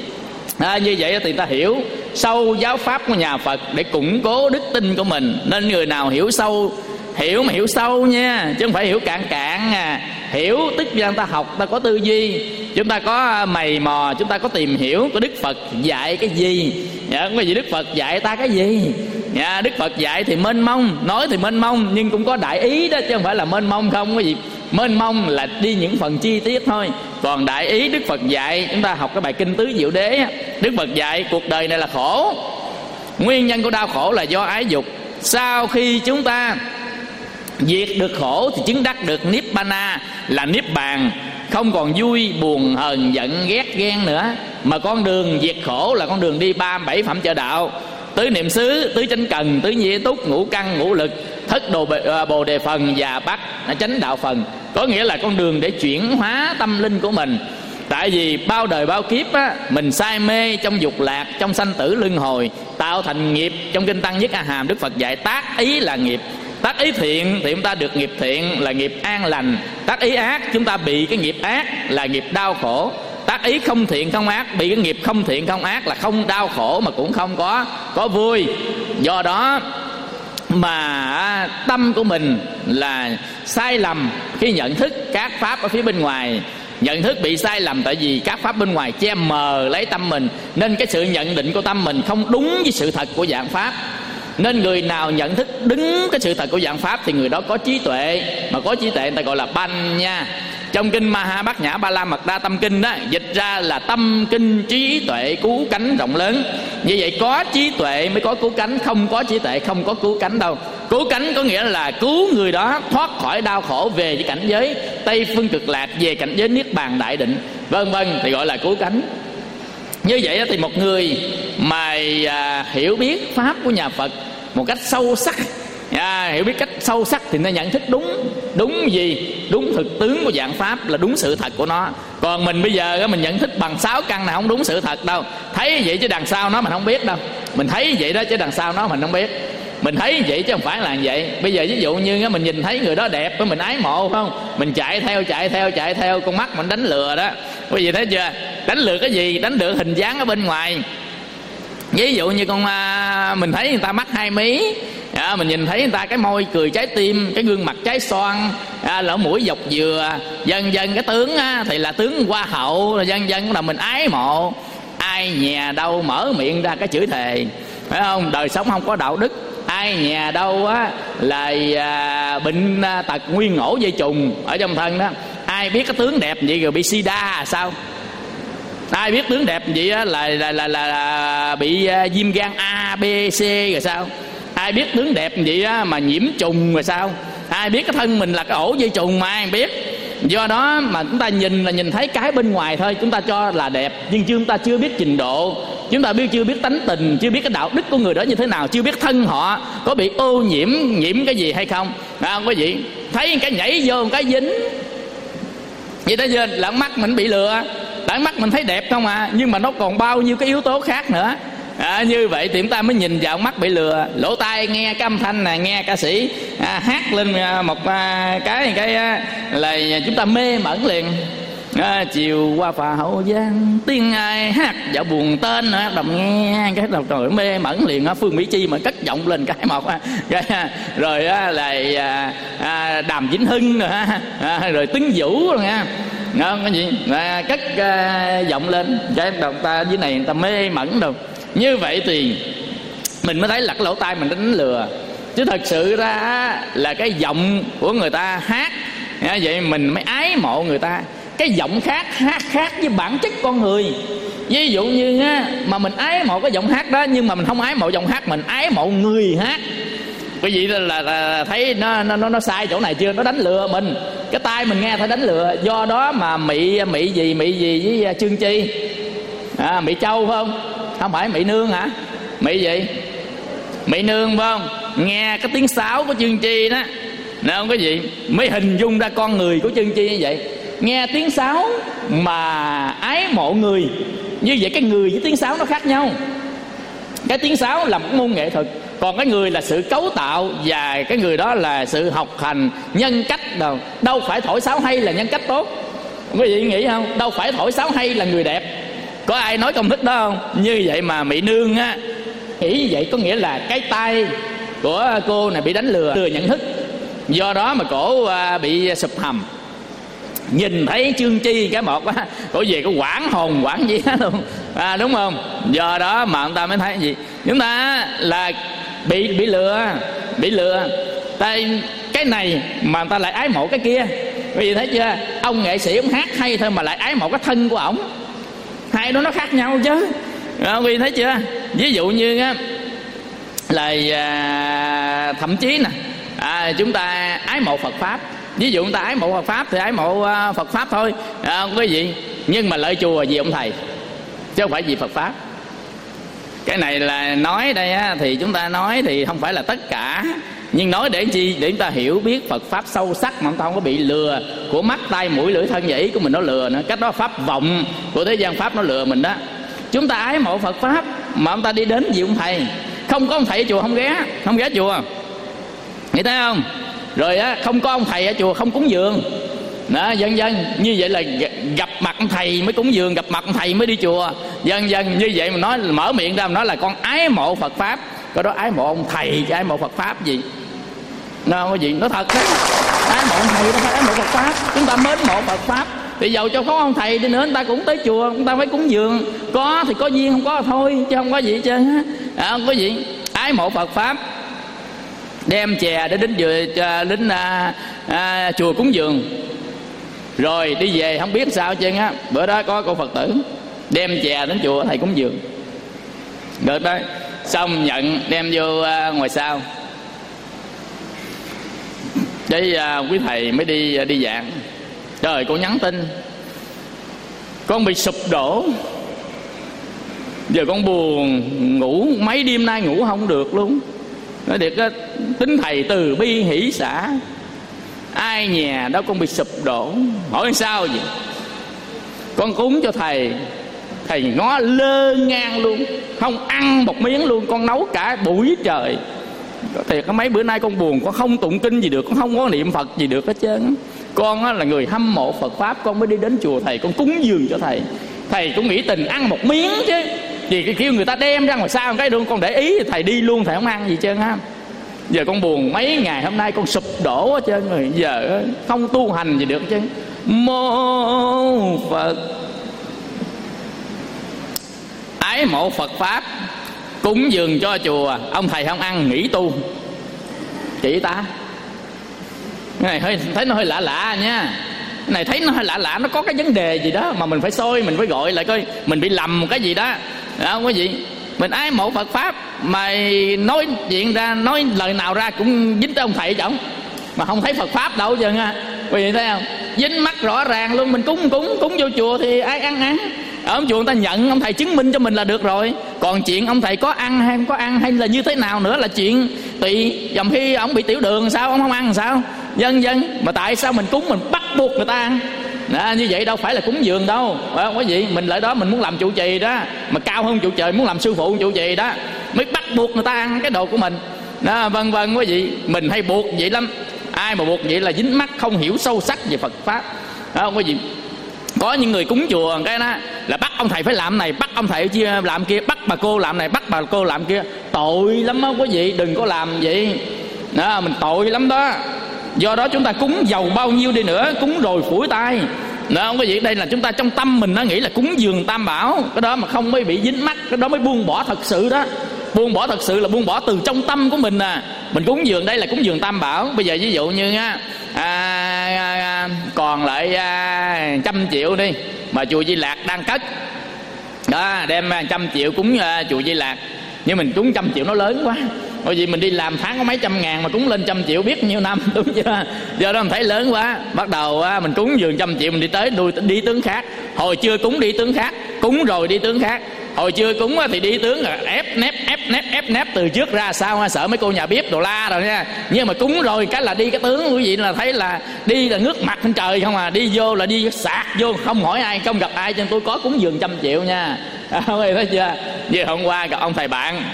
À, như vậy thì ta hiểu sâu giáo pháp của nhà Phật để củng cố đức tin của mình. Nên người nào hiểu sâu, hiểu mà hiểu sâu nha, chứ không phải hiểu cạn cạn à. Hiểu tức là ta học, ta có tư duy, chúng ta có mày mò, chúng ta có tìm hiểu có Đức Phật dạy cái gì. Dạ, không có gì Đức Phật dạy ta cái gì. Dạ, Đức Phật dạy thì mênh mông, nói thì mênh mông, nhưng cũng có đại ý đó, chứ không phải là mênh mông không. Cái gì mênh mông là đi những phần chi tiết thôi. Còn đại ý Đức Phật dạy, chúng ta học cái bài Kinh Tứ Diệu Đế, Đức Phật dạy cuộc đời này là khổ, nguyên nhân của đau khổ là do ái dục. Sau khi chúng ta diệt được khổ thì chứng đắc được Nibbana, là Niết Bàn, không còn vui, buồn, hờn, giận, ghét, ghen nữa. Mà con đường diệt khổ là con đường đi ba mươi bảy phẩm chợ đạo: tứ niệm xứ, tứ chánh cần, tứ nhi túc, ngũ căn, ngũ lực, thất đồ bồ đề phần và bát chánh đạo phần. Có nghĩa là con đường để chuyển hóa tâm linh của mình. Tại vì bao đời bao kiếp á, mình say mê trong dục lạc, trong sanh tử luân hồi, tạo thành nghiệp. Trong Kinh Tăng Nhất A Hàm, Đức Phật dạy tác ý là nghiệp. Tác ý thiện thì chúng ta được nghiệp thiện là nghiệp an lành. Tác ý ác chúng ta bị cái nghiệp ác là nghiệp đau khổ. Tác ý không thiện không ác, bị cái nghiệp không thiện không ác là không đau khổ mà cũng không có có vui. Do đó mà tâm của mình là sai lầm khi nhận thức các pháp ở phía bên ngoài. Nhận thức bị sai lầm tại vì các pháp bên ngoài che mờ lấy tâm mình, nên cái sự nhận định của tâm mình không đúng với sự thật của dạng pháp. Nên người nào nhận thức đúng cái sự thật của dạng pháp thì người đó có trí tuệ. Mà có trí tuệ người ta gọi là banh nha. Trong Kinh Maha Bát Nhã Ba La Mật Đa Tâm Kinh đó, dịch ra là tâm kinh trí tuệ cứu cánh rộng lớn. Như vậy có trí tuệ mới có cứu cánh, không có trí tuệ không có cứu cánh đâu. Cứu cánh có nghĩa là cứu người đó thoát khỏi đau khổ về cái cảnh giới Tây Phương Cực Lạc, về cảnh giới Niết Bàn Đại Định, vân vân, thì gọi là cứu cánh. Như vậy thì một người mà à, hiểu biết pháp của nhà Phật một cách sâu sắc, à, hiểu biết cách sâu sắc thì nó nhận thức đúng. Đúng gì? Đúng thực tướng của dạng pháp, là đúng sự thật của nó. Còn mình bây giờ mình nhận thức bằng sáu căn này không đúng sự thật đâu. Thấy vậy chứ đằng sau nó mình không biết đâu. Mình thấy vậy đó chứ đằng sau nó mình không biết. Mình thấy vậy chứ không phải là vậy. Bây giờ ví dụ như mình nhìn thấy người đó đẹp, mình ái mộ phải không? Mình chạy theo, chạy theo, chạy theo, con mắt mình đánh lừa đó. Quý vị thấy chưa? Đánh lừa cái gì? Đánh lừa hình dáng ở bên ngoài. Ví dụ như con mình thấy người ta mắt hai mí, à, mình nhìn thấy người ta cái môi cười trái tim, cái gương mặt trái xoan, à, lỗ mũi dọc dừa, dần dần cái tướng á, thì là tướng hoa hậu, dần dần là mình ái mộ. Ai nhà đâu mở miệng ra cái chửi thề, phải không? Đời sống không có đạo đức. Ai nhà đâu á là à, bệnh à, tật nguyên ổ dây trùng ở trong thân đó. Ai biết cái tướng đẹp vậy rồi bị sida à sao? Ai biết tướng đẹp vậy á là là, là là là bị uh, viêm gan A, B, C rồi sao? Ai biết tướng đẹp vậy á mà nhiễm trùng rồi sao? Ai biết cái thân mình là cái ổ dây trùng mà ai biết. Do đó mà chúng ta nhìn là nhìn thấy cái bên ngoài thôi, chúng ta cho là đẹp, nhưng chúng ta chưa biết trình độ, chúng ta biết chưa biết tánh tình, chưa biết cái đạo đức của người đó như thế nào, chưa biết thân họ có bị ô nhiễm nhiễm cái gì hay không. À, không có gì, thấy cái nhảy vô cái dính vậy đó, giờ là mắt mình bị lừa. Tại mắt mình thấy đẹp không à, nhưng mà nó còn bao nhiêu cái yếu tố khác nữa. À, như vậy thì chúng ta mới nhìn vào mắt bị lừa. Lỗ tai nghe cái âm thanh này, nghe ca sĩ à, hát lên một à, cái cái à, là chúng ta mê mẩn liền. À, chiều qua phà Hậu Giang tiếng ai hát dạo buồn tên nữa, đồng nghe cái đầu trời mê mẩn liền á. Phương Mỹ Chi mà cất giọng lên cái một á, cái, rồi á, là à, à, Đàm Vĩnh Hưng rồi ha, à, rồi Tuấn Vũ rồi nha. Không cái gì à, cất à, giọng lên cái đầu ta dưới này người ta mê mẩn đâu. Như vậy thì mình mới thấy là cái lỗ tai mình đánh lừa, chứ thật sự ra là cái giọng của người ta hát vậy mình mới ái mộ người ta. Cái giọng khác hát khác với bản chất con người. Ví dụ như á, mà mình ái mộ cái giọng hát đó, nhưng mà mình không ái mộ giọng hát, mình ái mộ người hát. Cái gì là, là, là thấy nó, nó nó sai chỗ này chưa, nó đánh lừa mình. Cái tai mình nghe thấy đánh lừa. Do đó mà Mị Mị gì Mị gì với Trương Chi à, Mị Châu phải không? Không phải Mị Nương hả? Mị gì? Mị Nương phải không? Nghe cái tiếng sáo của Trương Chi đó, nè không có gì, mới hình dung ra con người của Trương Chi như vậy. Nghe tiếng sáo mà ái mộ người. Như vậy cái người với tiếng sáo nó khác nhau. Cái tiếng sáo là một môn nghệ thuật, còn cái người là sự cấu tạo, và cái người đó là sự học hành, nhân cách đâu. Đâu phải thổi sáo hay là nhân cách tốt, quý vị nghĩ không? Đâu phải thổi sáo hay là người đẹp. Có ai nói công thức đó không? Như vậy mà Mị Nương á nghĩ như vậy, có nghĩa là cái tay của cô này bị đánh lừa, lừa nhận thức. Do đó mà cổ bị sụp hầm. Nhìn thấy Trương Chi cái một á, cổ về cái quảng hồn quảng gì đó luôn à, đúng không? Do đó mà người ta mới thấy gì, chúng ta là bị bị lừa, bị lừa. Tại cái này mà người ta lại ái mộ cái kia. Vì thấy chưa, ông nghệ sĩ ông hát hay thôi mà lại ái mộ cái thân của ổng. Hai đó nó khác nhau chứ. Vì thấy chưa, ví dụ như á là à, thậm chí nè à, chúng ta ái mộ Phật Pháp. Ví dụ chúng ta ái mộ Phật Pháp thì ái mộ uh, Phật Pháp thôi à, không có gì. Nhưng mà lợi chùa vì ông thầy, chứ không phải vì Phật Pháp. Cái này là nói đây á, thì chúng ta nói thì không phải là tất cả, nhưng nói để chi? Để chúng ta hiểu biết Phật Pháp sâu sắc, mà chúng ta không có bị lừa của mắt, tai, mũi, lưỡi, thân và ý của mình nó lừa nữa. Cách đó pháp vọng của thế gian Pháp nó lừa mình đó. Chúng ta ái mộ Phật Pháp mà chúng ta đi đến vì ông thầy. Không có ông thầy ở chùa không ghé, không ghé chùa, nghĩ thấy không? Rồi á, không có ông thầy ở chùa không cúng dường đó, dần dần. Như vậy là gặp mặt ông thầy mới cúng dường, gặp mặt ông thầy mới đi chùa, dần dần như vậy. Mà nói mở miệng ra mà nói là con ái mộ Phật Pháp, có đó ái mộ ông thầy chứ ái mộ Phật Pháp gì nó có gì, nó thật đấy. Ái mộ ông thầy nó phải ái mộ Phật Pháp. Chúng ta mến mộ Phật Pháp thì dầu cho có ông thầy đi nữa, người ta cũng tới chùa, người ta phải cúng dường. Có thì có duyên, không có thôi, chứ không có gì chứ à, không có gì. Ái mộ Phật Pháp, đem chè để đến chùa, đến à, à, chùa cúng dường, rồi đi về không biết sao chứ á. Bữa đó có cô Phật tử đem chè đến chùa thầy cúng dường, được đó, xong nhận đem vô à, ngoài sau. Đấy à, quý thầy mới đi à, đi giảng. Trời, cô nhắn tin con bị sụp đổ, giờ con buồn, ngủ mấy đêm nay ngủ không được luôn. Nói thiệt á, tính thầy từ bi hỷ xả, ai nhà đó con bị sụp đổ. Hỏi sao vậy? Con cúng cho thầy, thầy ngó lơ ngang luôn, không ăn một miếng luôn. Con nấu cả buổi trời. Thiệt có mấy bữa nay con buồn, con không tụng kinh gì được, con không có niệm Phật gì được hết trơn. Con á, là người hâm mộ Phật Pháp, con mới đi đến chùa thầy, con cúng dường cho thầy. Thầy cũng nghĩ tình ăn một miếng chứ. Vì kêu người ta đem ra ngoài sao cái luôn, con để ý thì thầy đi luôn, thầy không ăn gì trơn á. Giờ con buồn mấy ngày hôm nay con sụp đổ hết trơn rồi. Giờ không tu hành gì được chứ. Mô Phật, ái mộ Phật Pháp, cúng dường cho chùa, ông thầy không ăn, nghỉ tu. Chị ta cái này hơi, thấy nó hơi lạ lạ nha. Cái này thấy nó hơi lạ lạ, nó có cái vấn đề gì đó mà mình phải soi, mình phải gọi lại coi mình bị lầm một cái gì đó. Đó, không có gì. Mình ái mộ Phật pháp mà nói chuyện ra, nói lời nào ra cũng dính tới ông thầy chổng, mà không thấy Phật pháp đâu chứ nha. Quý vị thấy không? Dính mắt rõ ràng luôn. Mình cúng cúng cúng vô chùa thì ai ăn ăn, ở ông chùa người ta nhận ông thầy chứng minh cho mình là được rồi. Còn chuyện ông thầy có ăn hay không có ăn hay là như thế nào nữa là chuyện tùy. Dòng khi ông bị tiểu đường sao ông không ăn sao, vân vân. Mà tại sao mình cúng mình bắt buộc người ta ăn? Đó, như vậy đâu phải là cúng dường đâu. Đó, quý vị, mình lại đó mình muốn làm trụ trì đó, mà cao hơn trụ trì, muốn làm sư phụ trụ trì đó, mới bắt buộc người ta ăn cái đồ của mình đó, vân vân. Quý vị, mình hay buộc vậy lắm. Ai mà buộc vậy là dính mắt, không hiểu sâu sắc về Phật pháp đó, quý vị. Có những người cúng chùa cái đó là bắt ông thầy phải làm này, bắt ông thầy chia làm kia, bắt bà cô làm này, bắt bà cô làm kia. Tội lắm đó quý vị, đừng có làm vậy đó, mình tội lắm đó. Do đó chúng ta cúng giàu bao nhiêu đi nữa, cúng rồi phủi tay đó, không có gì. Đây là chúng ta trong tâm mình nó nghĩ là cúng dường Tam Bảo, cái đó mà không mới bị dính mắt, cái đó mới buông bỏ thật sự đó. Buông bỏ thật sự là buông bỏ từ trong tâm của mình à. Mình cúng dường đây là cúng dường Tam Bảo. Bây giờ ví dụ như á, à, à, còn lại à, trăm triệu đi, mà chùa Di Lạc đang cất đó, đem trăm triệu cúng à, chùa Di Lạc. Nhưng mình cúng trăm triệu nó lớn quá, bởi vì mình đi làm tháng có mấy trăm ngàn mà cúng lên trăm triệu biết nhiêu năm, đúng chưa? Do đó mình thấy lớn quá, bắt đầu á, mình cúng dường trăm triệu mình đi tới đuôi đi tướng khác. Hồi chưa cúng đi tướng khác, cúng rồi đi tướng khác. Hồi chưa cúng thì đi tướng rồi ép nép ép nép ép nép từ trước ra sao, sợ mấy cô nhà bếp đồ la rồi nha. Nhưng mà cúng rồi cái là đi cái tướng, quý vị là thấy là đi là ngước mặt lên trời không à, đi vô là đi sạc vô, không hỏi ai, không gặp ai. Cho nên tôi có cúng dường trăm triệu nha. Không thấy chưa? Như hôm qua gặp ông thầy bạn,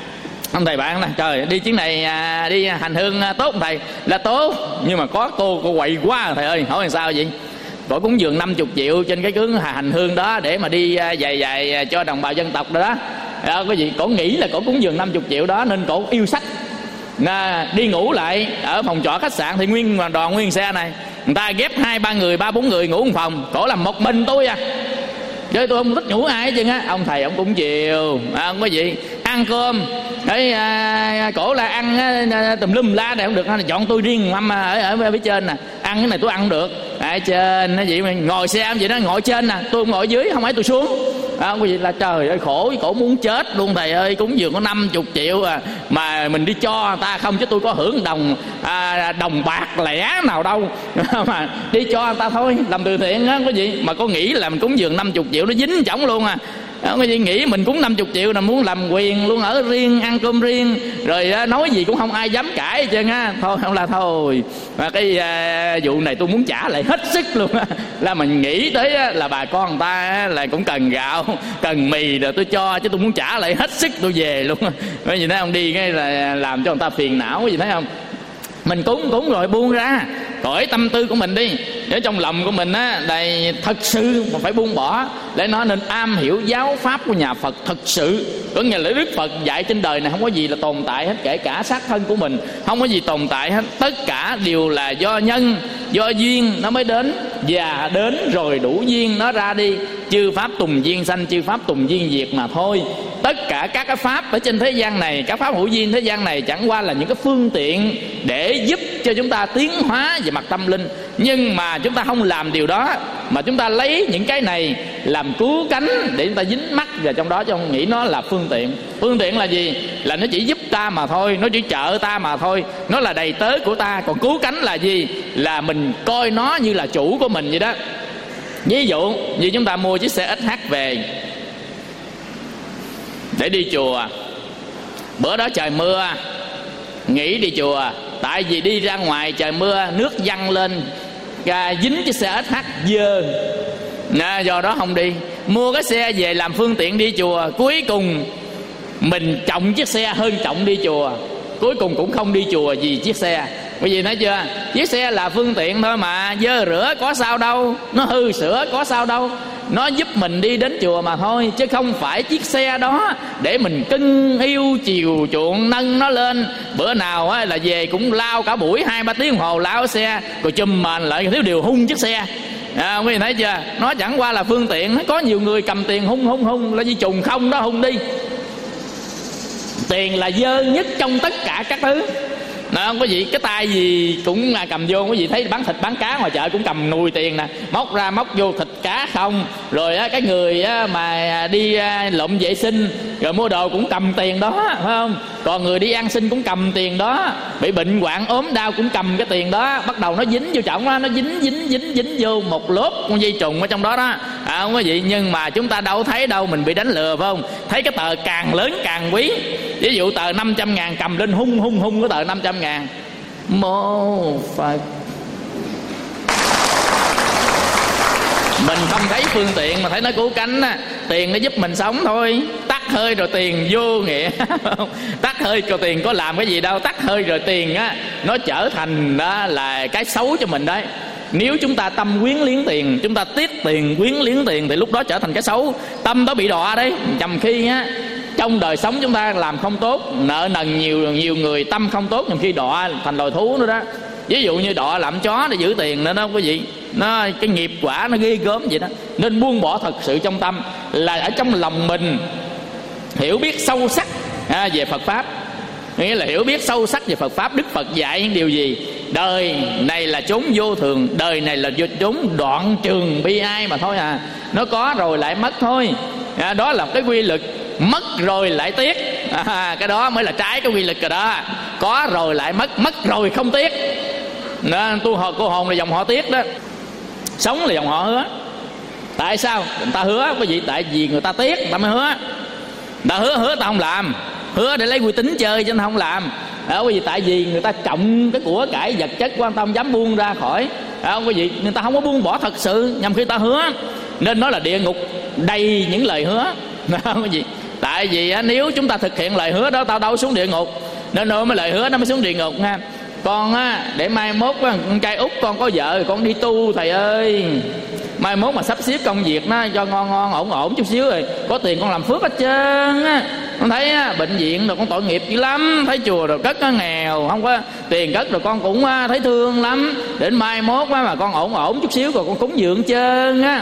ông thầy bạn là trời đi chuyến này à, đi hành hương à, tốt không thầy? Là tốt, nhưng mà có cô cô quậy quá thầy ơi. Hỏi làm sao vậy? Cổ cúng dường năm mươi triệu trên cái hướng hành hương đó để mà đi à, dài dài cho đồng bào dân tộc đó đó. Đó, có gì cổ nghĩ là cổ cúng dường năm mươi triệu đó nên cổ yêu sách. À, đi ngủ lại ở phòng trọ khách sạn thì nguyên đoàn nguyên xe này, người ta ghép hai ba người, ba bốn người ngủ một phòng, cổ làm một mình tôi à. Chứ tôi không thích ngủ ai hết trơn á. Ông thầy ông cũng chiều, à, không có gì. Ăn cơm thấy à, cổ là ăn à, tùm lum la này không được, chọn tôi riêng mâm ở ở phía trên nè. Ăn cái này tôi ăn không được, ở trên nó vậy mà ngồi xe em vậy đó, ngồi trên nè, tôi ngồi dưới không phải tôi xuống. À, không có gì là trời ơi khổ, cổ muốn chết luôn thầy ơi. Cúng dường có năm mươi triệu à, mà mình đi cho người ta không, chứ tôi có hưởng đồng à, đồng bạc lẻ nào đâu mà đi cho người ta thôi, làm từ thiện á, có gì mà có nghĩ là mình cúng dường năm mươi triệu nó dính chổng luôn à. Không có gì nghĩ mình cúng năm mươi triệu là muốn làm quyền luôn, ở riêng, ăn cơm riêng, rồi nói gì cũng không ai dám cãi hết trơn á. Thôi không là thôi. Mà cái uh, vụ này tôi muốn trả lại hết sức luôn á. Là mình nghĩ tới á, là bà con người ta là cũng cần gạo, cần mì rồi tôi cho, chứ tôi muốn trả lại hết sức tôi về luôn. Bởi vì thấy không, đi cái là làm cho người ta phiền não, gì thấy không? Mình cúng cúng rồi buông ra khỏi tâm tư của mình đi, để trong lòng của mình á đây thật sự mà phải buông bỏ để nó nên am hiểu giáo pháp của nhà Phật thật sự. Có nghĩa là Đức Phật dạy trên đời này không có gì là tồn tại hết, kể cả xác thân của mình không có gì tồn tại hết, tất cả đều là do nhân do duyên nó mới đến, và đến rồi đủ duyên nó ra đi. Chư pháp tùng duyên sanh, chư pháp tùng duyên diệt mà thôi. Tất cả các cái pháp ở trên thế gian này, các pháp hữu duyên thế gian này chẳng qua là những cái phương tiện để giúp cho chúng ta tiến hóa về mặt tâm linh. Nhưng mà chúng ta không làm điều đó, mà chúng ta lấy những cái này làm cứu cánh để chúng ta dính mắc vào trong đó, chứ không nghĩ nó là phương tiện. Phương tiện là gì? Là nó chỉ giúp ta mà thôi, nó chỉ trợ ta mà thôi, nó là đầy tớ của ta. Còn cứu cánh là gì? Là mình coi nó như là chủ của mình vậy đó. Ví dụ như chúng ta mua chiếc xe ét hát về để đi chùa. Bữa đó trời mưa, nghỉ đi chùa, tại vì đi ra ngoài trời mưa, nước văng lên à, dính chiếc xe ét hát dơ à, do đó không đi. Mua cái xe về làm phương tiện đi chùa, cuối cùng mình trọng chiếc xe hơn trọng đi chùa, cuối cùng cũng không đi chùa vì chiếc xe. Bởi vì nói chưa, chiếc xe là phương tiện thôi mà, dơ rửa có sao đâu, nó hư sửa có sao đâu, nó giúp mình đi đến chùa mà thôi, chứ không phải chiếc xe đó để mình cưng yêu chiều chuộng nâng nó lên. Bữa nào á, là về cũng lao cả buổi hai ba tiếng đồng hồ lao xe, rồi chùm mền lại thiếu điều hung chiếc xe. À, quý vị thấy chưa, nó chẳng qua là phương tiện. Có nhiều người cầm tiền hung hung hung là như trùng không đó, hung đi. Tiền là dơ nhất trong tất cả các thứ. Đó, quý vị, cái tay gì cũng cầm vô. Quý vị thấy bán thịt bán cá ngoài chợ cũng cầm nùi tiền nè, móc ra móc vô thịt cá không. Rồi á, cái người á, mà đi á, lụm vệ sinh rồi mua đồ cũng cầm tiền đó, phải không? Còn người đi ăn xin cũng cầm tiền đó, bị bệnh hoạn ốm đau cũng cầm cái tiền đó. Bắt đầu nó dính vô trọng đó, nó dính dính dính dính vô một lớp con dây trùng ở trong đó đó, à, không có gì. Nhưng mà chúng ta đâu thấy đâu, mình bị đánh lừa phải không? Thấy cái tờ càng lớn càng quý. Ví dụ tờ năm trăm ngàn cầm lên hung hung hung cái tờ năm trăm ngàn. Mô Phật. Mình không thấy phương tiện mà thấy nó cứu cánh á. Tiền nó giúp mình sống thôi. Tắt hơi rồi tiền vô nghĩa. Tắt hơi rồi tiền có làm cái gì đâu. Tắt hơi rồi tiền á, nó trở thành đó là cái xấu cho mình đấy. Nếu chúng ta tâm quyến liếng tiền, chúng ta tiếc tiền quyến liếng tiền, thì lúc đó trở thành cái xấu. Tâm đó bị đọa đấy. Nhằm khi á, trong đời sống chúng ta làm không tốt, nợ nần nhiều nhiều người, tâm không tốt, nhằm khi đọa thành loài thú nữa đó. Ví dụ như đọa làm chó để giữ tiền nữa đó quý vị. Nó cái nghiệp quả nó ghê gớm vậy đó. Nên buông bỏ thật sự trong tâm, là ở trong lòng mình hiểu biết sâu sắc à, về Phật Pháp. Nghĩa là hiểu biết sâu sắc về Phật Pháp. Đức Phật dạy những điều gì? Đời này là chốn vô thường, đời này là chốn đoạn trường bi ai mà thôi à. Nó có rồi lại mất thôi à, đó là cái quy luật. Mất rồi lại tiếc à, cái đó mới là trái cái quy luật rồi đó. Có rồi lại mất, mất rồi không tiếc. Nên tu họ cô hồn là dòng họ tiếc đó. Sống là dòng họ hứa. Tại sao người ta hứa quý vị? Tại vì người ta tiếc người ta mới hứa. Người ta hứa hứa ta không làm, hứa để lấy uy tín chơi chứ không làm à, quý vị. Tại vì người ta trọng cái của cải vật chất, quan tâm dám buông ra khỏi à, quý vị. Người ta không có buông bỏ thật sự, nhằm khi ta hứa. Nên nó là địa ngục đầy những lời hứa à, quý vị. Tại vì á, nếu chúng ta thực hiện lời hứa đó, tao đâu xuống địa ngục. Nên đâu mới lời hứa nó mới xuống địa ngục ha. Con á, để mai mốt á, con trai út con có vợ con đi tu thầy ơi. Mai mốt mà sắp xếp công việc nó cho ngon ngon ổn ổn chút xíu rồi có tiền con làm phước hết trơn á. Con thấy á, bệnh viện rồi con tội nghiệp dữ lắm. Thấy chùa rồi cất nó nghèo, không có tiền cất rồi con cũng á, thấy thương lắm. Đến mai mốt á, mà con ổn ổn chút xíu rồi con cúng dường trơn á.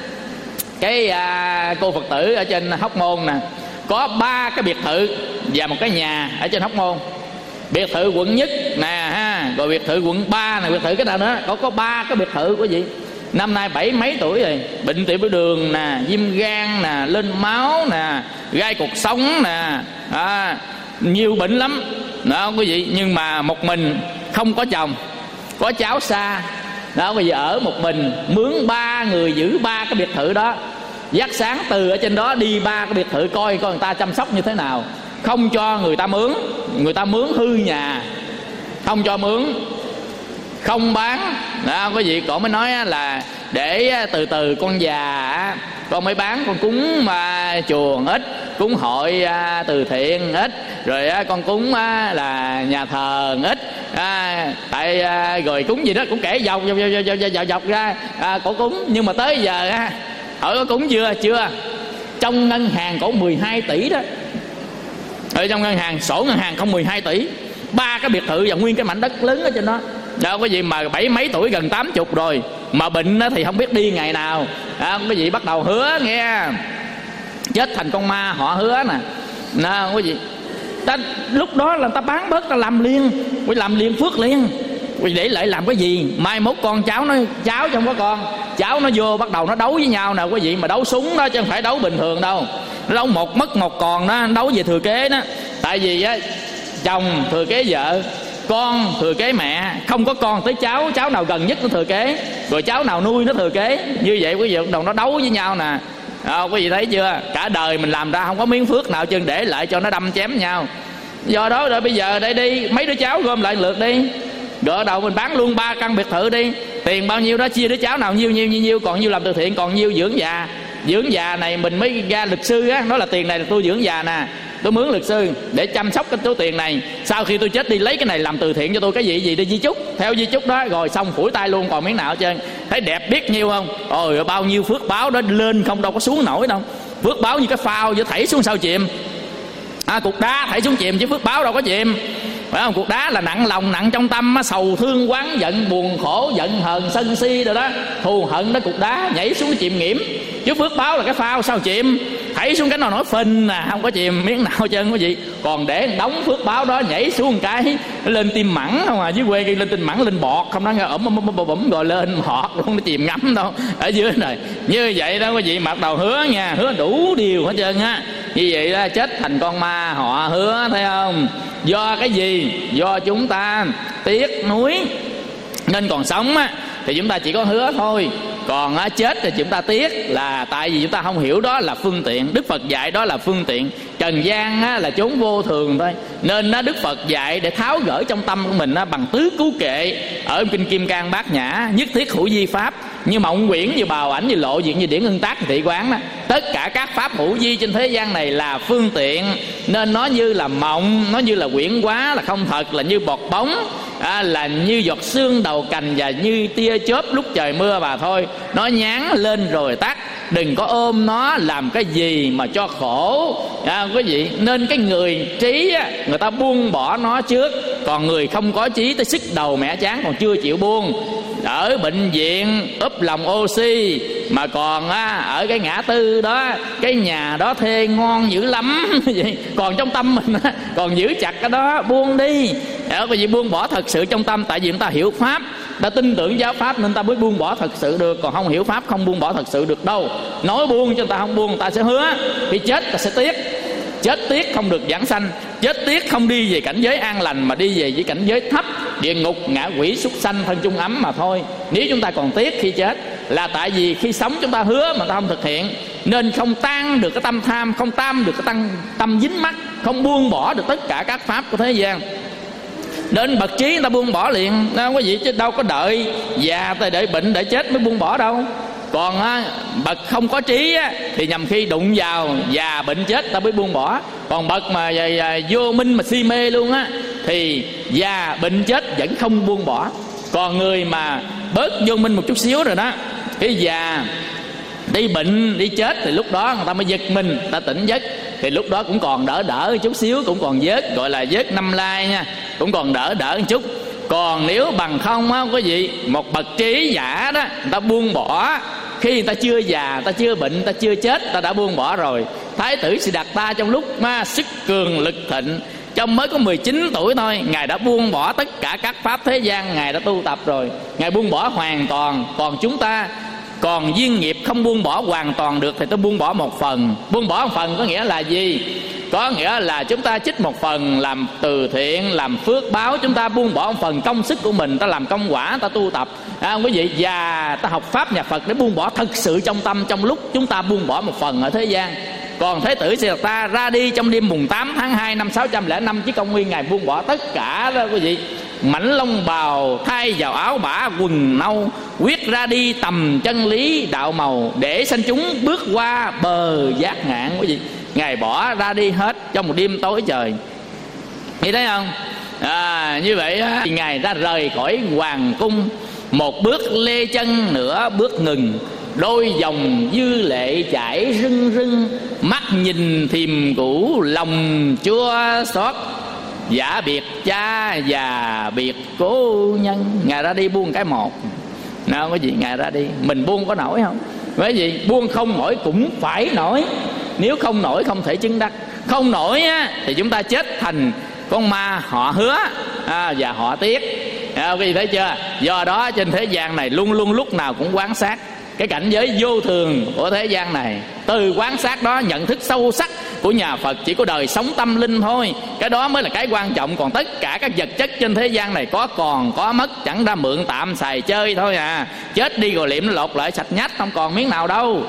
Cái à, cô Phật tử ở trên Hóc Môn nè, có ba cái biệt thự và một cái nhà ở trên Hóc Môn. Biệt thự quận nhất nè ha, rồi biệt thự quận ba nè, biệt thự cái nào nữa, có có ba cái biệt thự quý vị. Năm nay bảy mấy tuổi rồi, bệnh tiểu đường nè, viêm gan nè, lên máu nè, gai cột sống nè, à, nhiều bệnh lắm đó quý vị. Nhưng mà một mình, không có chồng, có cháu xa đó, bây giờ ở một mình, mướn ba người giữ ba cái biệt thự đó. Dắt sáng từ ở trên đó đi ba cái biệt thự coi coi người ta chăm sóc như thế nào. Không cho người ta mướn, người ta mướn hư nhà, không cho mướn, không bán đó quý vị. Cổ mới nói là để từ từ con già con mới bán, con cúng mà chùa ít, cúng hội từ thiện ít, rồi con cúng là nhà thờ ít à, tại à, rồi cúng gì đó cũng kể dọc dọc dọc dọc, dọc, dọc ra à, cổ cúng. Nhưng mà tới giờ á, hỏi có cúng chưa? Chưa. Trong ngân hàng cổ mười hai tỷ đó. Ở trong ngân hàng, sổ ngân hàng không mười hai tỷ, ba cái biệt thự và nguyên cái mảnh đất lớn ở trên đó. Đâu có gì mà bảy mấy tuổi, gần tám chục rồi, mà bệnh thì không biết đi ngày nào à, cái gì bắt đầu hứa nghe chết thành con ma. Họ hứa nè nè quý vị. Ta, lúc đó là ta bán bớt, ta làm liền, quý làm liền phước liền. Quý để lại làm cái gì? Mai mốt con cháu nó, cháu chứ không có con, cháu nó vô bắt đầu nó đấu với nhau nè quý vị. Mà đấu súng đó chứ không phải đấu bình thường đâu. Nó đấu một mất một còn đó, đấu về thừa kế đó. Tại vì á, chồng thừa kế vợ, con thừa kế mẹ, không có con tới cháu, cháu nào gần nhất nó thừa kế, rồi cháu nào nuôi nó thừa kế. Như vậy quý vị bắt đầu nó đấu với nhau nè à, quý vị thấy chưa? Cả đời mình làm ra không có miếng phước nào chân để lại cho nó đâm chém nhau. Do đó rồi bây giờ đây đi, mấy đứa cháu gom lại lượt đi, gỡ đầu mình bán luôn ba căn biệt thự đi. Tiền bao nhiêu đó chia đứa cháu nào nhiêu nhiêu nhiêu nhiêu, còn nhiêu làm từ thiện, còn nhiêu dưỡng già. Dưỡng già này mình mới ra luật sư á, nói là tiền này là tôi dưỡng già nè, tôi mướn luật sư để chăm sóc cái số tiền này. Sau khi tôi chết đi lấy cái này làm từ thiện cho tôi cái gì gì đi di chúc, theo di chúc đó, rồi xong phủi tay luôn, còn miếng nào hết trơn. Thấy đẹp biết nhiêu không? Ôi bao nhiêu phước báo đó lên không đâu có xuống nổi đâu. Phước báo như cái phao vừa thảy xuống sao chìm à, cục đá thảy xuống chìm chứ phước báo đâu có chìm, phải không? Cục đá là nặng lòng, nặng trong tâm, sầu thương oán giận buồn khổ giận hờn sân si rồi đó, thù hận đó, cục đá nhảy xuống nó chìm nghiễm. Chứ phước báo là cái phao sao chìm, thảy đẩy xuống cái nào nói phình à, không có chìm miếng nào trơn quý vị. Còn để đóng phước báo đó nhảy xuống cái nó lên tim mẳng không à, dưới quê kia lên tim mẳng lên bọt không, nó nghe ẩm ẩm ẩm ẩm rồi lên họt luôn, nó chìm ngắm đâu ở dưới này. Như vậy đó quý vị, mặc đầu hứa nha, hứa đủ điều hết trơn á. Như vậy đó chết thành con ma họ hứa, thấy không? Do cái gì? Do chúng ta tiếc nuối nên còn sống á thì chúng ta chỉ có hứa thôi. Còn á, chết thì chúng ta tiếc là tại vì chúng ta không hiểu đó là phương tiện. Đức Phật dạy đó là phương tiện. Trần gian á, là chốn vô thường thôi. Nên á, Đức Phật dạy để tháo gỡ trong tâm của mình á, bằng tứ cứu kệ ở Kinh Kim Cang Bát Nhã, nhất thiết hữu vi pháp, như mộng quyển, như bào ảnh, như lộ diện, như điển ưng tác, thị quán đó. Tất cả các pháp hữu vi trên thế gian này là phương tiện. Nên nó như là mộng, nó như là quyển quá, là không thật, là như bọt bóng, à, là như giọt sương đầu cành, và như tia chớp lúc trời mưa mà thôi. Nó nhán lên rồi tắt. Đừng có ôm nó làm cái gì mà cho khổ, à, quý vị. Nên cái người trí á, người ta buông bỏ nó trước. Còn người không có trí tới sức đầu mẻ chán còn chưa chịu buông. Ở bệnh viện úp lòng oxy mà còn á, ở cái ngã tư đó, cái nhà đó thuê ngon dữ lắm vậy. Còn trong tâm mình á, còn giữ chặt cái đó, buông đi. Ở quý vị, buông bỏ thật sự trong tâm. Tại vì chúng ta hiểu pháp, ta tin tưởng giáo pháp nên ta mới buông bỏ thật sự được. Còn không hiểu pháp không buông bỏ thật sự được đâu. Nói buông cho ta không buông, ta sẽ hứa khi chết ta sẽ tiếc. Chết tiếc không được vãng sanh, chết tiếc không đi về cảnh giới an lành mà đi về với cảnh giới thấp, địa ngục, ngạ quỷ, súc sanh, thân chung ấm mà thôi. Nếu chúng ta còn tiếc khi chết là tại vì khi sống chúng ta hứa mà ta không thực hiện, nên không tan được cái tâm tham, không tam được cái tâm, tâm dính mắc, không buông bỏ được tất cả các pháp của thế gian. Đến bậc trí người ta buông bỏ liền đó quý vị, chứ đâu có đợi già ta đợi bệnh để chết mới buông bỏ đâu. Còn á, bậc không có trí á, thì nhằm khi đụng vào già bệnh chết ta mới buông bỏ. Còn bậc mà à, à, vô minh mà si mê luôn á, thì già bệnh chết vẫn không buông bỏ. Còn người mà bớt vô minh một chút xíu rồi đó, cái già đi bệnh đi chết thì lúc đó người ta mới giật mình, ta tỉnh giấc. Thì lúc đó cũng còn đỡ đỡ chút xíu, cũng còn vớt, gọi là vớt năm lai nha, cũng còn đỡ đỡ một chút. Còn nếu bằng không á quý vị, một bậc trí giả đó, người ta buông bỏ khi người ta chưa già, ta chưa bệnh, ta chưa chết, ta đã buông bỏ rồi. Thái tử Siddhartha trong lúc ma sức cường lực thịnh, trong mới có mười chín tuổi thôi, Ngài đã buông bỏ tất cả các pháp thế gian, Ngài đã tu tập rồi, Ngài buông bỏ hoàn toàn. Còn chúng ta còn duyên nghiệp không buông bỏ hoàn toàn được thì tôi buông bỏ một phần. Buông bỏ một phần có nghĩa là gì? Có nghĩa là chúng ta trích một phần làm từ thiện, làm phước báo. Chúng ta buông bỏ một phần công sức của mình, ta làm công quả, ta tu tập, à, quý vị. Và ta học pháp nhà Phật để buông bỏ thật sự trong tâm, trong lúc chúng ta buông bỏ một phần ở thế gian. Còn Thái tử Siddhartha ra đi trong đêm mùng tám tháng hai năm sáu trăm lẻ năm trước công nguyên, Ngài buông bỏ tất cả đó quý vị. Mảnh lông bào thay vào áo bả quần nâu, quyết ra đi tầm chân lý đạo màu, để sanh chúng bước qua bờ giác ngạn quý vị. Ngài bỏ ra đi hết trong một đêm tối trời. Nghĩ thấy không? À, như vậy á, thì Ngài ra rời khỏi hoàng cung, một bước lê chân nửa bước ngừng, đôi dòng dư lệ chảy rưng rưng, mắt nhìn thìm cũ lòng chua xót, giả biệt cha và biệt cố nhân. Ngài ra đi buông cái một nào cái gì, Ngài ra đi mình buông có nổi không? Cái gì buông không nổi cũng phải nổi. Nếu không nổi không thể chứng đắc. Không nổi á, thì chúng ta chết thành con ma họ hứa, à, và họ tiếc, à, quý vị thấy chưa? Do đó trên thế gian này luôn luôn lúc nào cũng quan sát cái cảnh giới vô thường của thế gian này. Từ quan sát đó nhận thức sâu sắc của nhà Phật chỉ có đời sống tâm linh thôi. Cái đó mới là cái quan trọng. Còn tất cả các vật chất trên thế gian này có còn có mất, chẳng ra mượn tạm xài chơi thôi à. Chết đi rồi liệm nó lột lại sạch nhách, không còn miếng nào đâu.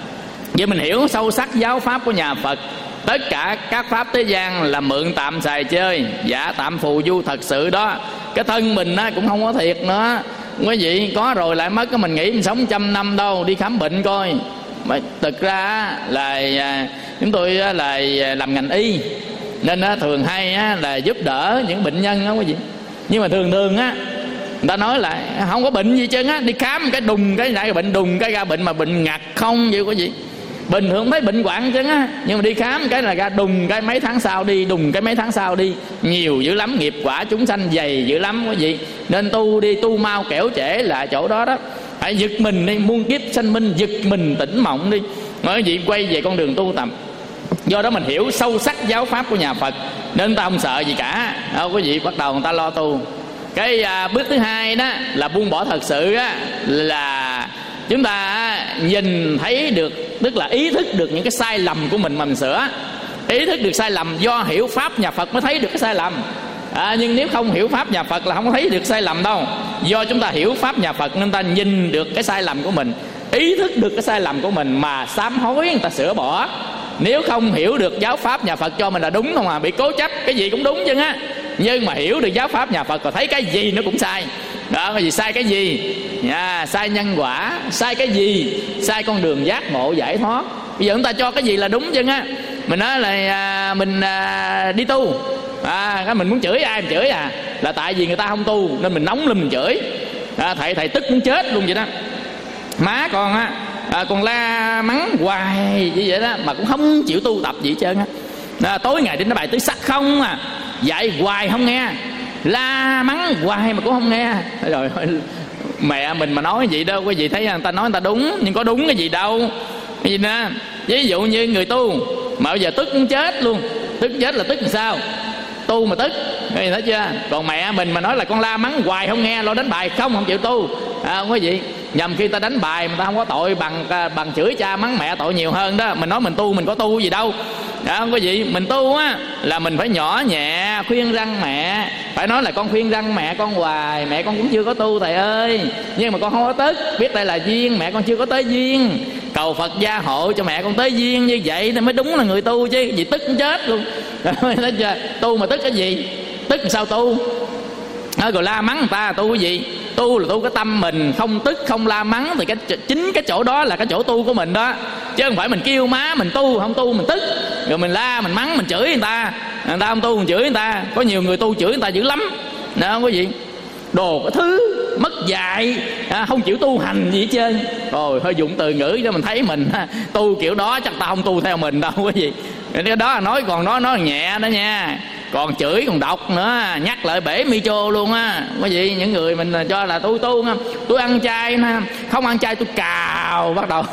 Vậy mình hiểu sâu sắc giáo pháp của nhà Phật, tất cả các pháp thế gian là mượn tạm xài chơi, giả tạm phù du thật sự đó. Cái thân mình á, cũng không có thiệt nữa quý vị, có rồi lại mất. Cái mình nghĩ mình sống trăm năm đâu, đi khám bệnh coi. Mà thực ra là chúng tôi là làm ngành y, nên thường hay là giúp đỡ những bệnh nhân đó quý vị. Nhưng mà thường thường á, người ta nói là không có bệnh gì chứ á, đi khám cái đùng cái lại bệnh, đùng cái ra bệnh, mà bệnh ngặt không vậy quý vị. Bình thường thấy bệnh hoạn chứ á, nhưng mà đi khám cái là ra đùng cái mấy tháng sau đi, đùng cái mấy tháng sau đi. Nhiều dữ lắm, nghiệp quả chúng sanh dày dữ lắm quý vị. Nên tu đi, tu mau kẻo trễ là chỗ đó đó. Hãy giật mình đi, muôn kiếp sanh minh, giật mình tỉnh mộng đi. mà quý vị quay về con đường tu tập. Do đó mình hiểu sâu sắc giáo pháp của nhà Phật nên ta không sợ gì cả. Đó, quý vị bắt đầu người ta lo tu. Cái à, bước thứ hai đó là buông bỏ thật sự á, là chúng ta nhìn thấy được, tức là ý thức được những cái sai lầm của mình mà mình sửa. Ý thức được sai lầm, do hiểu pháp nhà Phật mới thấy được cái sai lầm. À, nhưng nếu không hiểu pháp nhà Phật là không có thấy được sai lầm đâu. Do chúng ta hiểu pháp nhà Phật nên ta nhìn được cái sai lầm của mình, ý thức được cái sai lầm của mình mà sám hối, người ta sửa bỏ. Nếu không hiểu được giáo pháp nhà Phật cho mình là đúng không à, bị cố chấp cái gì cũng đúng chứ á. Nhưng mà hiểu được giáo pháp nhà Phật rồi thấy cái gì nó cũng sai. Đó, cái gì sai cái gì à, sai nhân quả, sai cái gì, sai con đường giác ngộ giải thoát. Bây giờ chúng ta cho cái gì là đúng chứ á. Mình nói là à, mình à, đi tu à, cái mình muốn chửi ai mình chửi à, là tại vì người ta không tu nên mình nóng lên mình chửi à, thầy thầy tức muốn chết luôn vậy đó. Má con á à, còn la mắng hoài như vậy đó mà cũng không chịu tu tập gì hết trơn á. À, tối ngày đến nó bài tứ sắc không à, dạy hoài không nghe, la mắng hoài mà cũng không nghe. Rồi mẹ mình mà nói vậy đâu quý vị thấy người ta nói người ta đúng, nhưng có đúng cái gì đâu. Cái gì nè, ví dụ như người tu mà bây giờ tức muốn chết luôn. Tức chết là tức làm sao? Tu mà tức, thấy chưa? Còn mẹ mình mà nói là con la mắng hoài không nghe, lo đánh bài không không chịu tu à, không có gì. Nhầm khi ta đánh bài mà ta không có tội bằng bằng chửi cha mắng mẹ tội nhiều hơn đó. Mình nói mình tu mình có tu gì đâu à, không có gì. Mình tu á là mình phải nhỏ nhẹ khuyên răng mẹ, phải nói là con khuyên răng mẹ con hoài, mẹ con cũng chưa có tu thầy ơi, nhưng mà con không có tức, biết đây là duyên, mẹ con chưa có tới duyên, cầu Phật gia hộ cho mẹ con tới duyên, như vậy thì mới đúng là người tu chứ. Gì tức chết luôn. Thấy chưa? Tu mà tức cái gì? Tức sao tu à, rồi la mắng người ta tu cái gì? Tu là tu cái tâm mình, không tức không la mắng thì cái chính cái chỗ đó là cái chỗ tu của mình đó, chứ không phải mình kêu má mình tu, không tu mình tức rồi mình la mình mắng mình chửi người ta, người ta không tu mình chửi người ta. Có nhiều người tu chửi người ta dữ lắm nè, không có gì đồ cái thứ mất dạy à, không chịu tu hành gì hết trơn. Rồi hơi dụng từ ngữ cho mình thấy mình ha, tu kiểu đó chắc ta không tu theo mình đâu cái gì. Cái đó là nói còn nói nói nhẹ đó nha, còn chửi còn độc nữa, nhắc lại bể micho luôn á. Cái gì những người mình cho là tôi tu tôi ăn chay ha, không ăn chay tôi cào, bắt đầu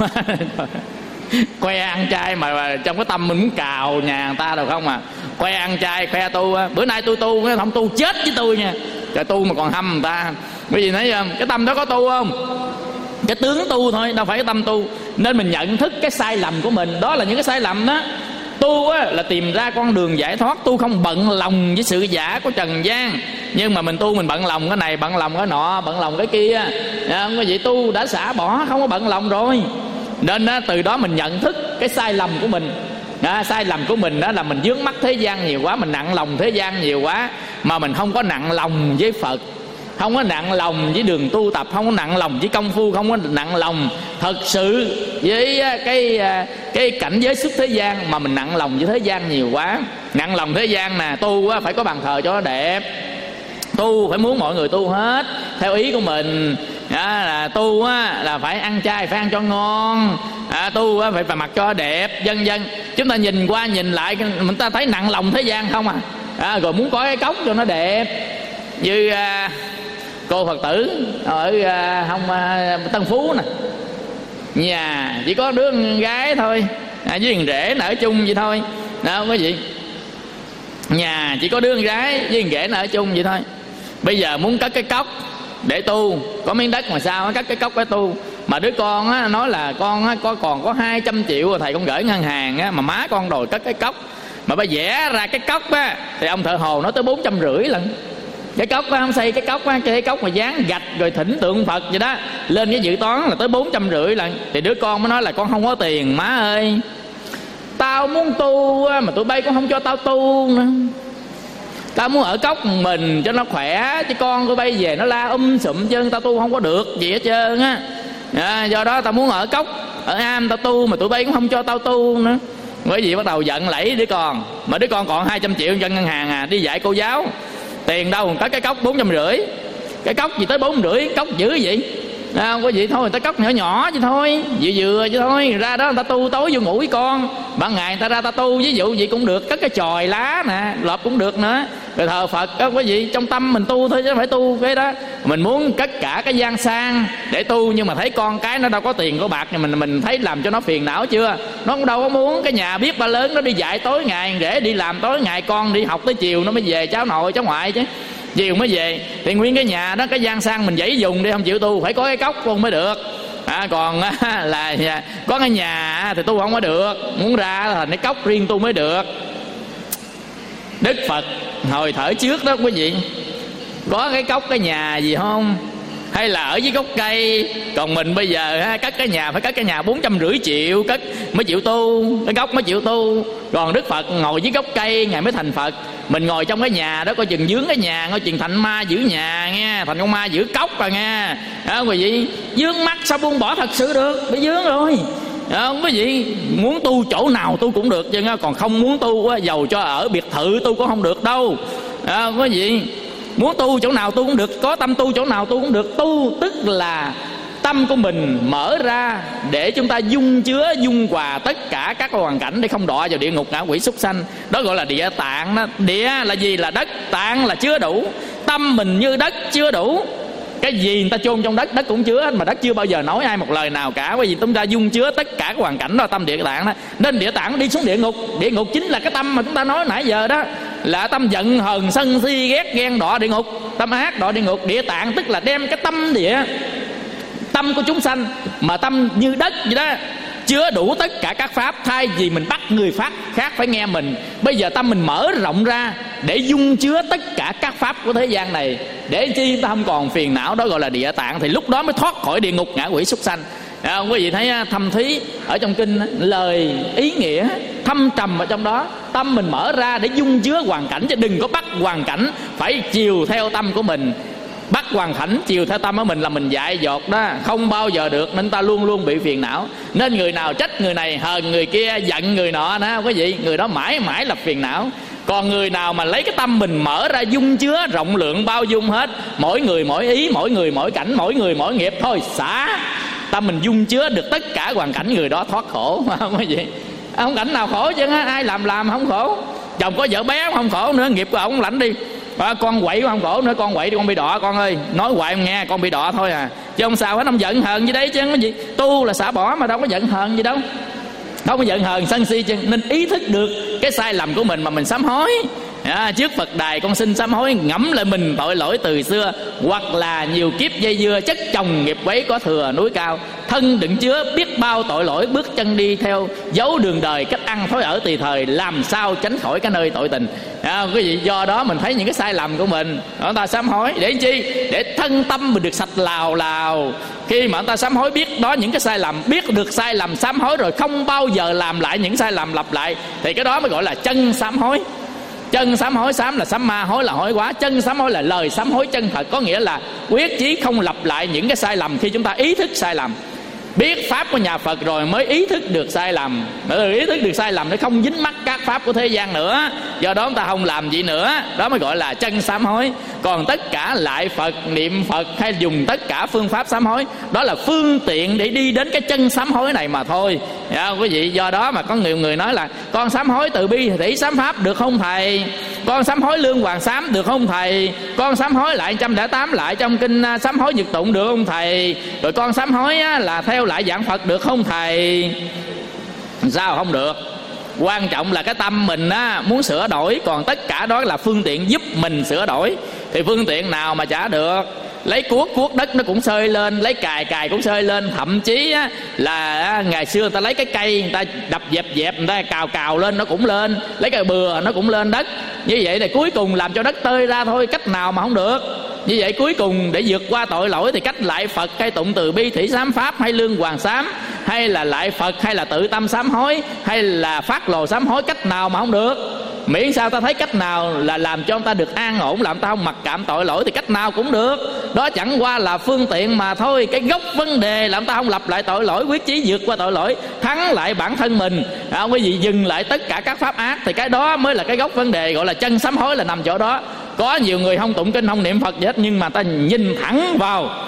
khoe ăn chay mà, mà trong cái tâm mình muốn cào nhà người ta đâu không à. Khoe ăn chay khoe tu, bữa nay tôi tu không tu chết với tôi nha. Trời, tu mà còn hâm người ta. Bởi vì nói cái tâm đó có tu không? Cái tướng tu thôi, đâu phải cái tâm tu. Nên mình nhận thức cái sai lầm của mình, đó là những cái sai lầm đó. Tu á, là tìm ra con đường giải thoát. Tu không bận lòng với sự giả của trần gian, nhưng mà mình tu mình bận lòng cái này, bận lòng cái nọ, bận lòng cái kia. Không có gì, tu đã xả bỏ, không có bận lòng rồi. Nên á, từ đó mình nhận thức cái sai lầm của mình. À, sai lầm của mình đó là mình vướng mắc thế gian nhiều quá, mình nặng lòng thế gian nhiều quá, mà mình không có nặng lòng với Phật, không có nặng lòng với đường tu tập, không có nặng lòng với công phu, không có nặng lòng thật sự với cái cái cảnh giới xuất thế gian, mà mình nặng lòng với thế gian nhiều quá. Nặng lòng thế gian nè, tu phải có bàn thờ cho nó đẹp, tu phải muốn mọi người tu hết theo ý của mình. À, là tu á, là phải ăn chay phải ăn cho ngon, à, tu á, phải phải mặc cho đẹp, vân vân. Chúng ta nhìn qua nhìn lại mình ta thấy nặng lòng thế gian không à, à rồi muốn có cái cốc cho nó đẹp. Như à, cô Phật tử ở à, không à, Tân Phú nè, nhà chỉ có đứa con gái thôi, à, với thằng rể nó ở chung vậy thôi, đó không có gì. Nhà chỉ có đứa con gái với thằng rể nó ở chung vậy thôi. Bây giờ muốn cất cái cốc để tu, có miếng đất mà sao cất cái cốc để tu. Mà đứa con á, nói là con á, có còn có hai trăm triệu rồi thầy con gửi ngân hàng á, mà má con đòi cất cái cốc. Mà bây vẽ ra cái cốc á, thì ông thợ hồ nói tới bốn trăm rưỡi lần. Cái cốc á, không xây cái cốc á, cái cốc mà dán gạch rồi thỉnh tượng Phật vậy đó, lên cái dự toán là tới bốn trăm rưỡi lần. Thì đứa con mới nói là con không có tiền má ơi, tao muốn tu á, mà tụi bay cũng không cho tao tu nữa. Tao muốn ở cốc mình cho nó khỏe, chứ con tụi bay về nó la um sụm chân, tao tu không có được gì hết trơn á. À, do đó tao muốn ở cốc ở am tao tu, mà tụi bay cũng không cho tao tu nữa. Bởi vì bắt đầu giận lẫy đứa con. Mà đứa con còn hai trăm triệu cho ngân hàng à, đi dạy cô giáo. Tiền đâu có cái cốc bốn trăm rưỡi. Cái cốc gì tới bốn rưỡi, cốc dữ vậy À, không có gì thôi, người ta cốc nhỏ nhỏ chứ thôi, vừa vừa chứ thôi. Ra đó người ta tu tối vô ngủ với con, ban ngày người ta ra ta tu, ví dụ vậy cũng được. Cất cái chòi lá nè, lợp cũng được nữa. Rồi thờ Phật không có gì, trong tâm mình tu thôi chứ không phải tu cái đó. Mình muốn tất cả cái gian sang để tu, nhưng mà thấy con cái nó đâu có tiền có bạc, mình mình thấy làm cho nó phiền não chưa. Nó cũng đâu có muốn. Cái nhà biết ba lớn nó đi dạy tối ngày, để đi làm tối ngày, con đi học tới chiều nó mới về, cháu nội cháu ngoại chứ, chiều mới về. Thì nguyên cái nhà đó, cái gian sang mình dãy dùng đi, không chịu tu, phải có cái cốc luôn mới được. À, còn là có cái nhà thì tu không có được, muốn ra thành cái cốc riêng tu mới được. Đức Phật hồi thở trước đó quý vị, có cái cốc cái nhà gì không? Hay là ở dưới gốc cây? Còn mình bây giờ ha, cất cái nhà phải cất cái nhà bốn trăm rưỡi triệu cất mới chịu tu, cái gốc mới chịu tu. Còn Đức Phật ngồi dưới gốc cây Ngài mới thành Phật. Mình ngồi trong cái nhà đó coi chừng dướng cái nhà, coi chừng thành ma giữ nhà nghe, thành con ma giữ cốc rồi nghe. Đó quý vị, dướng mắt sao buông bỏ thật sự được, bị dướng rồi. Không quý vị, muốn tu chỗ nào tu cũng được chứ, còn không muốn tu á, dầu cho ở biệt thự tu cũng không được đâu. À, quý vị, muốn tu chỗ nào tu cũng được, có tâm tu chỗ nào tu cũng được. Tu tức là tâm của mình mở ra để chúng ta dung chứa, dung hòa tất cả các hoàn cảnh để không đọa vào địa ngục ngạ quỷ súc sanh. Đó gọi là địa tạng đó. Địa là gì? Là đất, tạng là chứa đủ. Tâm mình như đất chứa đủ. Cái gì người ta chôn trong đất, đất cũng chứa, mà đất chưa bao giờ nói ai một lời nào cả. Bởi vì chúng ta dung chứa tất cả các hoàn cảnh đó, tâm địa tạng đó. Nên địa tạng đi xuống địa ngục. Địa ngục chính là cái tâm mà chúng ta nói nãy giờ đó, là tâm giận hờn sân si ghét ghen đọa địa ngục, tâm ác đọa địa ngục. Địa tạng tức là đem cái tâm địa, tâm của chúng sanh mà tâm như đất vậy đó, chứa đủ tất cả các pháp. Thay vì mình bắt người phát khác phải nghe mình, bây giờ tâm mình mở rộng ra để dung chứa tất cả các pháp của thế gian này, để chi ta không còn phiền não. Đó gọi là địa tạng. Thì lúc đó mới thoát khỏi địa ngục ngạ quỷ súc sanh. À, quý vị thấy thâm thúy ở trong kinh, lời ý nghĩa thâm trầm ở trong đó. Tâm mình mở ra để dung chứa hoàn cảnh, chứ đừng có bắt hoàn cảnh phải chiều theo tâm của mình. Bắt hoàn cảnh chiều theo tâm của mình là mình dại dột đó, không bao giờ được. Nên ta luôn luôn bị phiền não. Nên người nào trách người này, hờn người kia, giận người nọ đó quý vị, người đó mãi mãi là phiền não. Còn người nào mà lấy cái tâm mình mở ra dung chứa, rộng lượng bao dung hết, mỗi người mỗi ý, mỗi người mỗi cảnh, mỗi người mỗi nghiệp, thôi xả. Tâm mình dung chứa được tất cả hoàn cảnh, người đó thoát khổ. Không quý vị, không cảnh nào khổ chứ, ai làm làm không khổ. Chồng có vợ bé không khổ nữa, nghiệp của ông lãnh đi. À, con quậy không khổ nữa, con quậy đi con bị đọa con ơi, nói hoài không nghe, con bị đọa thôi à, chứ không sao hết. Ông giận hờn gì đấy chứ cái gì, tu là xả bỏ mà đâu có giận hờn gì đâu, đâu có giận hờn sân si chứ. Nên ý thức được cái sai lầm của mình mà mình sám hối. À, trước Phật đài con xin sám hối, ngẫm lại mình tội lỗi từ xưa, hoặc là nhiều kiếp dây dưa chất chồng nghiệp quấy có thừa núi cao, thân đựng chứa biết bao tội lỗi, bước chân đi theo dấu đường đời, cách ăn thói ở tùy thời, làm sao tránh khỏi cái nơi tội tình. À, cái gì do đó mình thấy những cái sai lầm của mình, chúng ta sám hối để chi? Để thân tâm mình được sạch lào lào. Khi mà chúng ta sám hối biết đó những cái sai lầm, biết được sai lầm sám hối rồi không bao giờ làm lại những sai lầm lặp lại, thì cái đó mới gọi là chân sám hối. Chân sám hối, sám là sám ma, hối là hối quá. Chân sám hối là lời sám hối chân thật, có nghĩa là quyết chí không lặp lại những cái sai lầm. Khi chúng ta ý thức sai lầm, biết pháp của nhà Phật rồi mới ý thức được sai lầm, mới ý thức được sai lầm để không dính mắc các pháp của thế gian nữa. Do đó chúng ta không làm gì nữa, đó mới gọi là chân sám hối. Còn tất cả lại Phật, niệm Phật hay dùng tất cả phương pháp sám hối, đó là phương tiện để đi đến cái chân sám hối này mà thôi. Dạ, quý vị, do đó mà có nhiều người nói là con sám hối từ bi thủy sám pháp được không thầy? Con sám hối lương hoàng sám được không thầy? Con sám hối lại một trăm lẻ tám lại trong kinh sám hối nhật tụng được không thầy? Rồi con sám hối là theo lại dạng Phật được không thầy? Sao không được? Quan trọng là cái tâm mình á, muốn sửa đổi. Còn tất cả đó là phương tiện giúp mình sửa đổi. Thì phương tiện nào mà chả được. Lấy cuốc, cuốc đất nó cũng sơi lên, lấy cài, cài cũng sơi lên. Thậm chí á, là á, ngày xưa người ta lấy cái cây, người ta đập dẹp dẹp, người ta cào cào lên nó cũng lên. Lấy cái bừa nó cũng lên đất. Như vậy thì cuối cùng làm cho đất tơi ra thôi, cách nào mà không được. Như vậy cuối cùng để vượt qua tội lỗi thì cách lại Phật hay tụng từ bi thủy sám pháp, hay lương hoàng sám, hay là lại Phật, hay là tự tâm sám hối, hay là phát lồ sám hối, cách nào mà không được. Miễn sao ta thấy cách nào là làm cho ta được an ổn, làm ta không mặc cảm tội lỗi thì cách nào cũng được. Đó chẳng qua là phương tiện mà thôi. Cái gốc vấn đề làm ta không lặp lại tội lỗi, quyết chí vượt qua tội lỗi, thắng lại bản thân mình. À, quý vị dừng lại tất cả các pháp ác, thì cái đó mới là cái gốc vấn đề, gọi là chân sám hối là nằm chỗ đó. Có nhiều người không tụng kinh, không niệm Phật gì hết, nhưng mà ta nhìn thẳng vào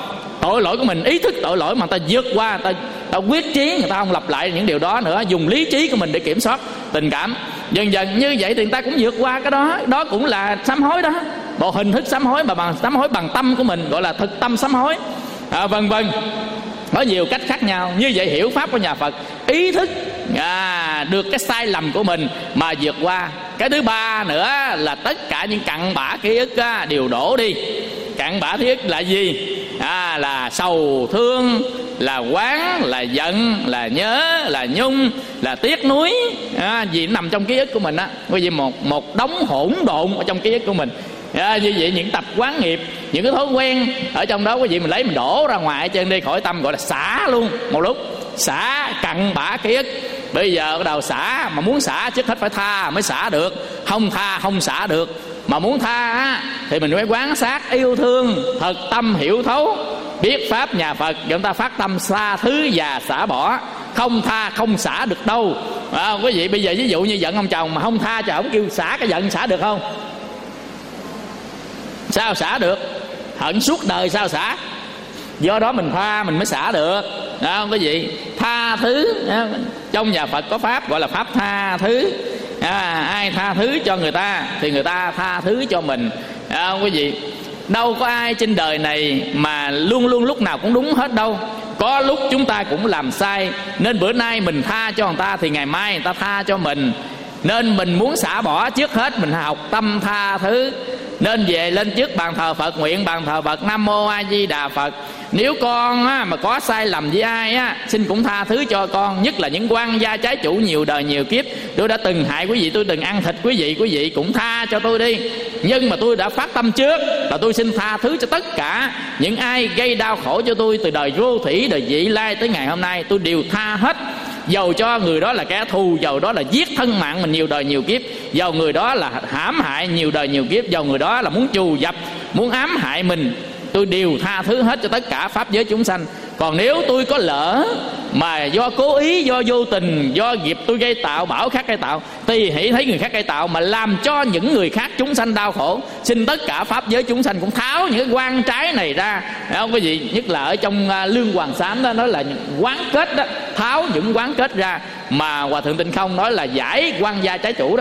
tội lỗi của mình, ý thức tội lỗi mà người ta vượt qua, người ta, ta quyết chí, người ta không lặp lại những điều đó nữa, dùng lý trí của mình để kiểm soát tình cảm. Dần dần như vậy thì người ta cũng vượt qua cái đó. Đó cũng là sám hối đó, một hình thức sám hối mà bằng sám hối bằng tâm của mình, gọi là thực tâm sám hối, à, vân vân. Có nhiều cách khác nhau. Như vậy hiểu pháp của nhà Phật, ý thức à, được cái sai lầm của mình mà vượt qua. Cái thứ ba nữa là tất cả những cặn bã ký ức á, đều đổ đi. Cặn bã ký ức là gì? À, là sầu thương, là oán, là giận, là nhớ, là nhung, là tiếc nuối, à, gì nằm trong ký ức của mình á. Bởi vì một một đống hỗn độn ở trong ký ức của mình. À, như vậy những tập quán nghiệp, những cái thói quen ở trong đó quý vị mình lấy mình đổ ra ngoài trên đi khỏi tâm, gọi là xả luôn một lúc. Xả cặn bã ký ức. Bây giờ bắt đầu xả, mà muốn xả trước hết phải tha mới xả được, không tha không xả được. Mà muốn tha á, thì mình phải quán sát yêu thương, thật tâm hiểu thấu, biết pháp nhà Phật, chúng ta phát tâm xa thứ và xả bỏ. Không tha không xả được đâu. À, quý vị bây giờ ví dụ như giận ông chồng mà không tha cho ổng, kêu xả cái giận, xả được không? Sao xả được? Hận suốt đời sao xả? Do đó mình tha mình mới xả được. Đó không quý vị? Tha thứ, trong nhà Phật có pháp gọi là pháp tha thứ. À, ai tha thứ cho người ta thì người ta tha thứ cho mình. À, không quý vị? Đâu có ai trên đời này mà luôn luôn lúc nào cũng đúng hết đâu. Có lúc chúng ta cũng làm sai, nên bữa nay mình tha cho người ta thì ngày mai người ta tha cho mình. Nên mình muốn xả bỏ, trước hết mình học tâm tha thứ. Nên về lên trước bàn thờ Phật, nguyện bàn thờ Phật, Nam Mô A Di Đà Phật. Nếu con á, mà có sai lầm với ai á, xin cũng tha thứ cho con. Nhất là những quan gia trái chủ nhiều đời nhiều kiếp, tôi đã từng hại quý vị, tôi từng ăn thịt quý vị, quý vị cũng tha cho tôi đi. Nhưng mà tôi đã phát tâm trước là tôi xin tha thứ cho tất cả những ai gây đau khổ cho tôi từ đời vô thủy, đời vị lai tới ngày hôm nay. Tôi đều tha hết. Dầu cho người đó là kẻ thù, dầu đó là giết thân mạng mình nhiều đời nhiều kiếp, dầu người đó là hãm hại nhiều đời nhiều kiếp, dầu người đó là muốn trù dập, muốn ám hại mình, tôi đều tha thứ hết cho tất cả pháp giới chúng sanh. Còn nếu tôi có lỡ mà do cố ý, do vô tình, do nghiệp tôi gây tạo, bảo khác gây tạo, tùy hỷ thấy người khác gây tạo mà làm cho những người khác chúng sanh đau khổ, xin tất cả pháp giới chúng sanh cũng tháo những cái quan trái này ra. Đấy không quý vị? Nhất là ở trong uh, Lương Hoàng Sám đó, nói là quán kết đó, tháo những quán kết ra mà Hòa Thượng Tịnh Không nói là giải quan gia trái chủ đó.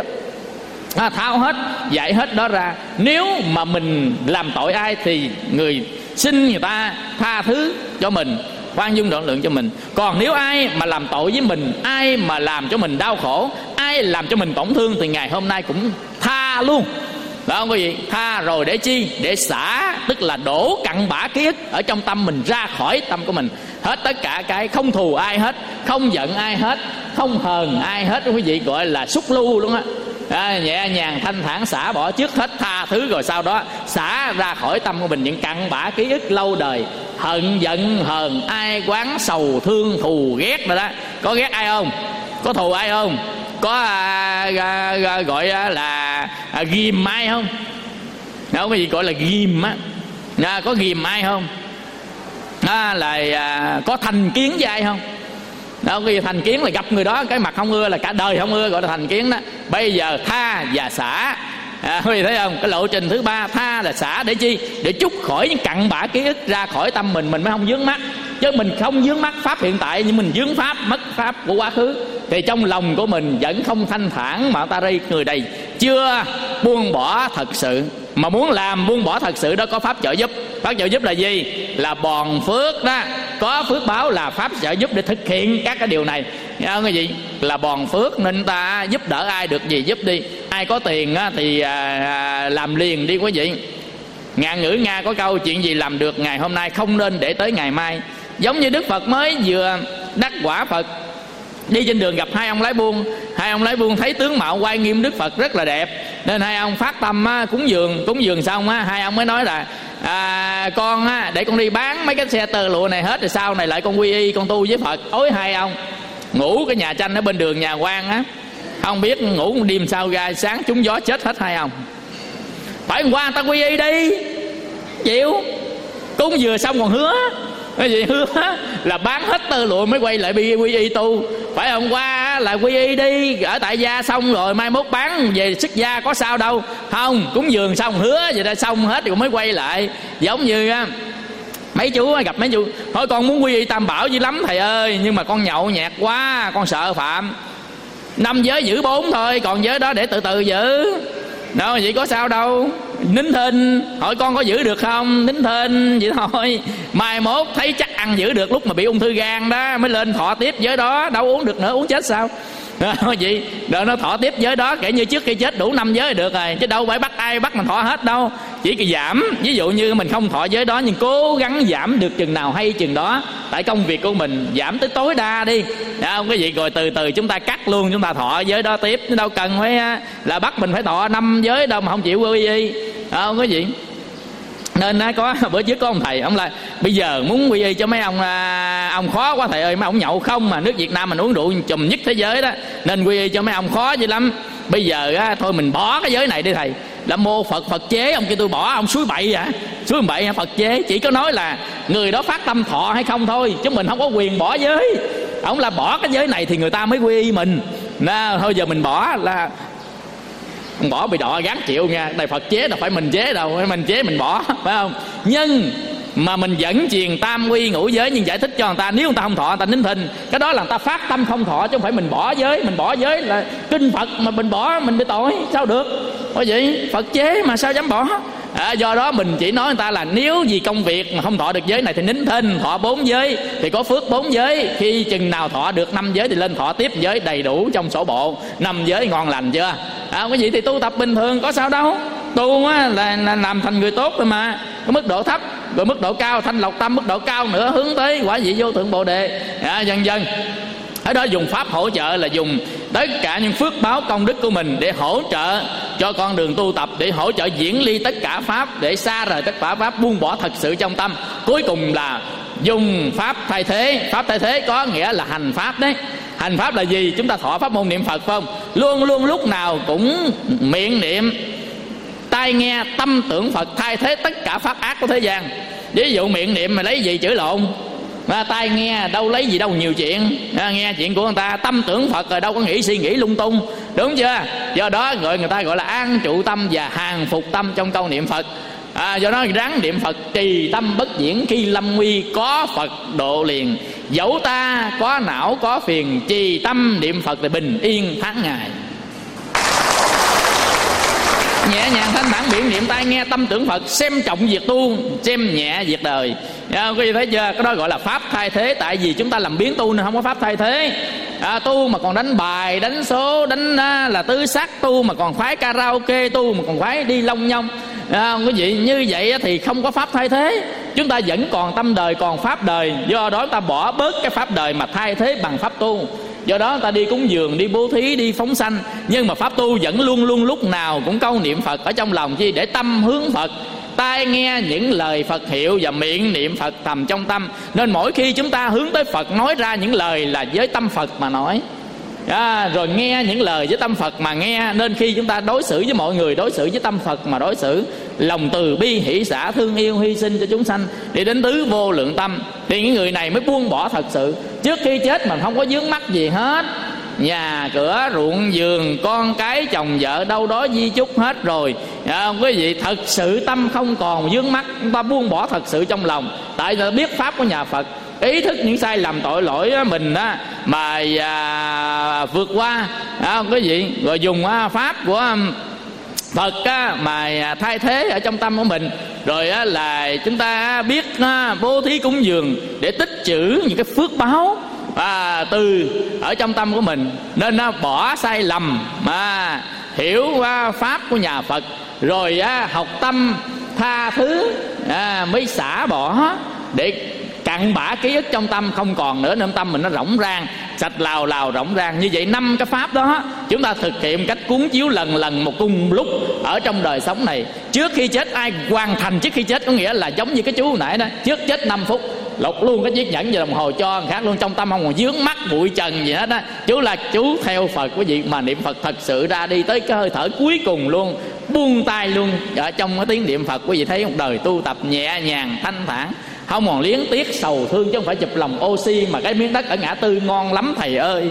À, tháo hết, giải hết đó ra. Nếu mà mình làm tội ai thì người xin người ta tha thứ cho mình, khoan dung rộng lượng cho mình. Còn nếu ai mà làm tội với mình, ai mà làm cho mình đau khổ, ai làm cho mình tổn thương thì ngày hôm nay cũng tha luôn. Đó không quý vị? Tha rồi để chi? Để xả, tức là đổ cặn bã ký ức ở trong tâm mình ra khỏi tâm của mình. Hết tất cả cái, không thù ai hết, không giận ai hết, không hờn ai hết. Quý vị gọi là xúc lưu luôn á. À, nhẹ nhàng thanh thản xả bỏ, trước hết tha thứ rồi sau đó xả ra khỏi tâm của mình những cặn bã ký ức lâu đời, hận giận hờn ai quán sầu thương thù ghét rồi đó. Có ghét ai không? Có thù ai không? Có à, à, à, gọi là à, ghim ai không? Đâu cái gì gọi là ghim á? À, có ghim ai không? À, là à, có thành kiến với ai không? Đâu cái gì thành kiến là gặp người đó cái mặt không ưa là cả đời không ưa, gọi là thành kiến đó. Bây giờ tha và xả. À, quý vị thấy không? Cái lộ trình thứ ba, tha là xả để chi? Để trút khỏi những cặn bã ký ức ra khỏi tâm mình, mình mới không vướng mắc. Chứ mình không vướng mắc pháp hiện tại, nhưng mình vướng pháp, mất pháp của quá khứ, thì trong lòng của mình vẫn không thanh thản. Mà ta đây người đây chưa buông bỏ thật sự. Mà muốn làm buông bỏ thật sự đó có pháp trợ giúp. Pháp trợ giúp là gì? Là bòn phước đó. Có phước báo là pháp trợ giúp để thực hiện các cái điều này. Nghe không cái gì? Là bòn phước, nên ta giúp đỡ ai được gì giúp đi. Ai có tiền á, thì à, làm liền đi quý vị. Ngạn ngữ Nga có câu chuyện gì làm được ngày hôm nay không nên để tới ngày mai. Giống như Đức Phật mới vừa đắc quả Phật, đi trên đường gặp hai ông lái buôn. Hai ông lái buôn thấy tướng mạo oai nghiêm Đức Phật rất là đẹp, nên hai ông phát tâm á, cúng dường. Cúng dường xong á, hai ông mới nói là à, con á, để con đi bán mấy cái xe tơ lụa này hết, rồi sau này lại con quy y con tu với Phật. Ối hai ông ngủ cái nhà tranh ở bên đường nhà quan á, không biết ngủ một đêm sao ra sáng trúng gió chết hết hai ông. Phải hôm qua người ta quy y đi, chịu. Cúng vừa xong còn hứa cái gì? Hứa là bán hết tơ lụa mới quay lại bị quy y tu. Phải hôm qua là quy y đi, ở tại gia xong rồi mai mốt bán về xuất gia có sao đâu. Không, cúng dường xong hứa vậy đã xong hết rồi mới quay lại. Giống như Mấy chú gặp mấy chú: thôi con muốn quy y tam bảo dữ lắm thầy ơi, nhưng mà con nhậu nhẹt quá, con sợ phạm. Năm giới giữ bốn thôi, còn giới đó để từ từ giữ. Đâu vậy có sao đâu. Nín thinh, hỏi con có giữ được không? Nín thinh vậy thôi. Mai mốt thấy chắc ăn giữ được, lúc mà bị ung thư gan đó mới lên thọ tiếp giới đó. Đâu uống được nữa, uống chết sao? Vậy rồi nó thọ tiếp giới đó, kể như trước khi chết đủ năm giới là được rồi, chứ đâu phải bắt ai bắt mình thọ hết đâu. Chỉ cần giảm, ví dụ như mình không thọ giới đó nhưng cố gắng giảm được chừng nào hay chừng đó. Tại công việc của mình giảm tới tối đa đi, không cái gì rồi từ từ chúng ta cắt luôn, chúng ta thọ giới đó tiếp, chứ đâu cần phải là bắt mình phải thọ năm giới đâu mà không chịu quy y, không có gì. Nên có bữa trước có ông thầy, ông là bây giờ muốn quy y cho mấy ông ông khó quá thầy ơi, mấy ông nhậu không mà nước Việt Nam mình uống rượu chùm nhất thế giới đó, nên quy y cho mấy ông khó dữ lắm. Bây giờ á, thôi mình bỏ cái giới này đi thầy. Là mô Phật Phật chế, ông kêu tôi bỏ, ông suối bậy hả? Suối bậy hả? Phật chế chỉ có nói là người đó phát tâm thọ hay không thôi, chứ mình không có quyền bỏ giới. Ông là bỏ cái giới này thì người ta mới quy y mình. Nà, thôi giờ mình bỏ là không bỏ bị đọ gán chịu nha. Đây Phật chế đâu phải mình chế đâu, mình chế mình bỏ, phải không? Nhưng mà mình vẫn truyền tam quy ngũ giới, nhưng giải thích cho người ta, nếu người ta không thọ người ta nín thinh, cái đó là người ta phát tâm không thọ, chứ không phải mình bỏ giới. Mình bỏ giới là kinh Phật mà mình bỏ mình bị tội sao được? Có vậy Phật chế mà sao dám bỏ? À, do đó mình chỉ nói người ta là nếu vì công việc mà không thọ được giới này thì nín thinh, thọ bốn giới thì có phước bốn giới. Khi chừng nào thọ được năm giới thì lên thọ tiếp giới đầy đủ trong sổ bộ. Năm giới ngon lành chưa? À, cái gì thì tu tập bình thường có sao đâu. Tu á, là, là làm thành người tốt thôi mà. Có mức độ thấp rồi mức độ cao, thanh lọc tâm mức độ cao nữa, hướng tới quả vị vô thượng bồ đề, à, dần dần. Ở đó dùng pháp hỗ trợ là dùng tất cả những phước báo công đức của mình để hỗ trợ cho con đường tu tập, để hỗ trợ diễn ly tất cả pháp, để xa rời tất cả pháp, buông bỏ thật sự trong tâm. Cuối cùng là dùng pháp thay thế. Pháp thay thế có nghĩa là hành pháp đấy. Hành pháp là gì? Chúng ta thọ pháp môn niệm Phật phải không? Luôn luôn lúc nào cũng miệng niệm, tai nghe, tâm tưởng Phật, thay thế tất cả pháp ác của thế gian. Ví dụ miệng niệm mà lấy gì chửi lộn, mà tai nghe đâu lấy gì đâu nhiều chuyện, à, nghe chuyện của người ta. Tâm tưởng Phật rồi đâu có nghĩ suy nghĩ lung tung, đúng chưa? Do đó gọi người ta gọi là an trụ tâm và hàng phục tâm trong câu niệm Phật. À, do đó ráng niệm Phật trì tâm bất diễn, khi lâm nguy có Phật độ liền. Dẫu ta có não có phiền, trì tâm niệm Phật thì bình yên tháng ngày. Nhẹ nhàng thanh thản miệng niệm, tai nghe tâm tưởng Phật, xem trọng việc tu, xem nhẹ việc đời. À, quý vị thấy chưa? Cái đó gọi là pháp thay thế. Tại vì chúng ta làm biến tu nên không có pháp thay thế. À, tu mà còn đánh bài, đánh số, đánh à, là tứ sắc, tu mà còn khoái karaoke, tu mà còn khoái đi long nhông, à, quý vị, như vậy thì không có pháp thay thế. Chúng ta vẫn còn tâm đời, còn pháp đời. Do đó ta bỏ bớt cái pháp đời mà thay thế bằng pháp tu. Do đó ta đi cúng dường, đi bố thí, đi phóng sanh, nhưng mà pháp tu vẫn luôn luôn lúc nào cũng câu niệm Phật ở trong lòng, chi để tâm hướng Phật, tai nghe những lời Phật hiệu và miệng niệm Phật thầm trong tâm. Nên mỗi khi chúng ta hướng tới Phật, nói ra những lời là với tâm Phật mà nói, à, rồi nghe những lời với tâm Phật mà nghe. Nên khi chúng ta đối xử với mọi người, đối xử với tâm Phật mà đối xử, lòng từ bi hỷ xả, thương yêu hy sinh cho chúng sanh, để đến tứ vô lượng tâm, thì những người này mới buông bỏ thật sự. Trước khi chết mình không có vướng mắc gì hết, nhà cửa ruộng vườn con cái chồng vợ đâu đó di chúc hết rồi, à, quý vị, thật sự tâm không còn vướng mắc, chúng ta buông bỏ thật sự trong lòng. Tại vì biết pháp của nhà Phật, ý thức những sai lầm tội lỗi mình á, mà à, vượt qua, à, quý vị, rồi dùng á, pháp của Phật á, mà thay thế ở trong tâm của mình. Rồi á, là chúng ta biết á, bố thí cúng dường để tích trữ những cái phước báo à, từ ở trong tâm của mình. Nên á, bỏ sai lầm mà hiểu á, pháp của nhà Phật, rồi á, học tâm tha thứ, à, mới xả bỏ, để cặn bã ký ức trong tâm không còn nữa, nên tâm mình nó rỗng rang, sạch lào lào rỗng rang. Như vậy năm cái pháp đó chúng ta thực hiện cách cuốn chiếu lần lần một cùng lúc ở trong đời sống này. Trước khi chết ai hoàn thành trước khi chết, có nghĩa là giống như cái chú hồi nãy đó, trước chết năm phút lục luôn cái chiếc nhẫn và đồng hồ cho người khác luôn, trong tâm không còn vướng mắc bụi trần gì hết đó. Chú là chú theo Phật, quý vị, mà niệm Phật thật sự ra đi tới cái hơi thở cuối cùng luôn, buông tay luôn ở trong cái tiếng niệm Phật. Quý vị thấy một đời tu tập nhẹ nhàng thanh thản, không còn liếng tiếc sầu thương, chứ không phải chụp lòng oxy. Mà cái miếng đất ở ngã tư ngon lắm thầy ơi,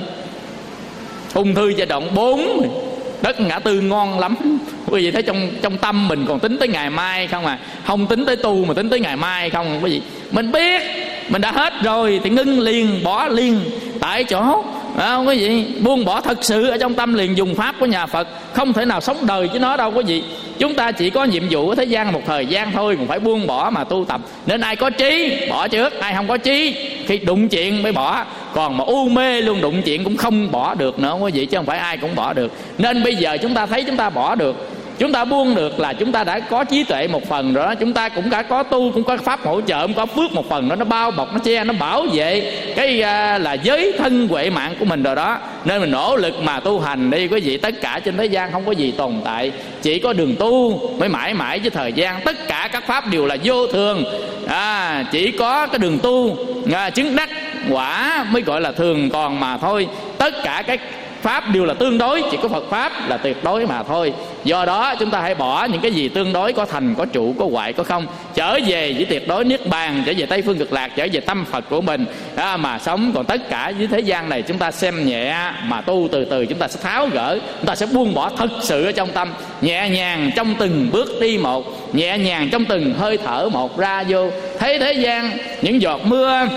ung thư giai đoạn bốn, đất ngã tư ngon lắm. Quý vị thấy trong trong tâm mình còn tính tới ngày mai không à, không tính tới tu mà tính tới ngày mai không quý vị. Mình biết mình đã hết rồi thì ngưng liền, bỏ liền tại chỗ. Không có gì, buông bỏ thật sự ở trong tâm liền, dùng pháp của nhà Phật. Không thể nào sống đời chứ nó đâu có gì. Chúng ta chỉ có nhiệm vụ ở thế gian một thời gian thôi, cũng phải buông bỏ mà tu tập. Nên ai có trí bỏ trước, ai không có trí khi đụng chuyện mới bỏ. Còn mà u mê luôn đụng chuyện cũng không bỏ được nữa, không có gì, chứ không phải ai cũng bỏ được. Nên bây giờ chúng ta thấy chúng ta bỏ được, chúng ta buông được là chúng ta đã có trí tuệ một phần rồi đó. Chúng ta cũng đã có tu, cũng có pháp hỗ trợ, cũng có phước một phần đó. Nó bao bọc, nó che, nó bảo vệ cái uh, là giới thân huệ mạng của mình rồi đó. Nên mình nỗ lực mà tu hành đi quý vị. Tất cả trên thế gian không có gì tồn tại, chỉ có đường tu mới mãi mãi với thời gian. Tất cả các pháp đều là vô thường, à, chỉ có cái đường tu à, chứng đắc quả mới gọi là thường còn mà thôi. Tất cả các pháp đều là tương đối, chỉ có Phật pháp là tuyệt đối mà thôi. Do đó chúng ta hãy bỏ những cái gì tương đối, có thành, có trụ, có hoại, có không, trở về với tuyệt đối niết bàn, trở về Tây phương cực lạc, trở về tâm Phật của mình đó, mà sống. Còn tất cả dưới thế gian này chúng ta xem nhẹ mà tu, từ từ chúng ta sẽ tháo gỡ, chúng ta sẽ buông bỏ thật sự ở trong tâm, nhẹ nhàng trong từng bước đi một, nhẹ nhàng trong từng hơi thở một ra vô. Thấy thế gian những giọt mưa,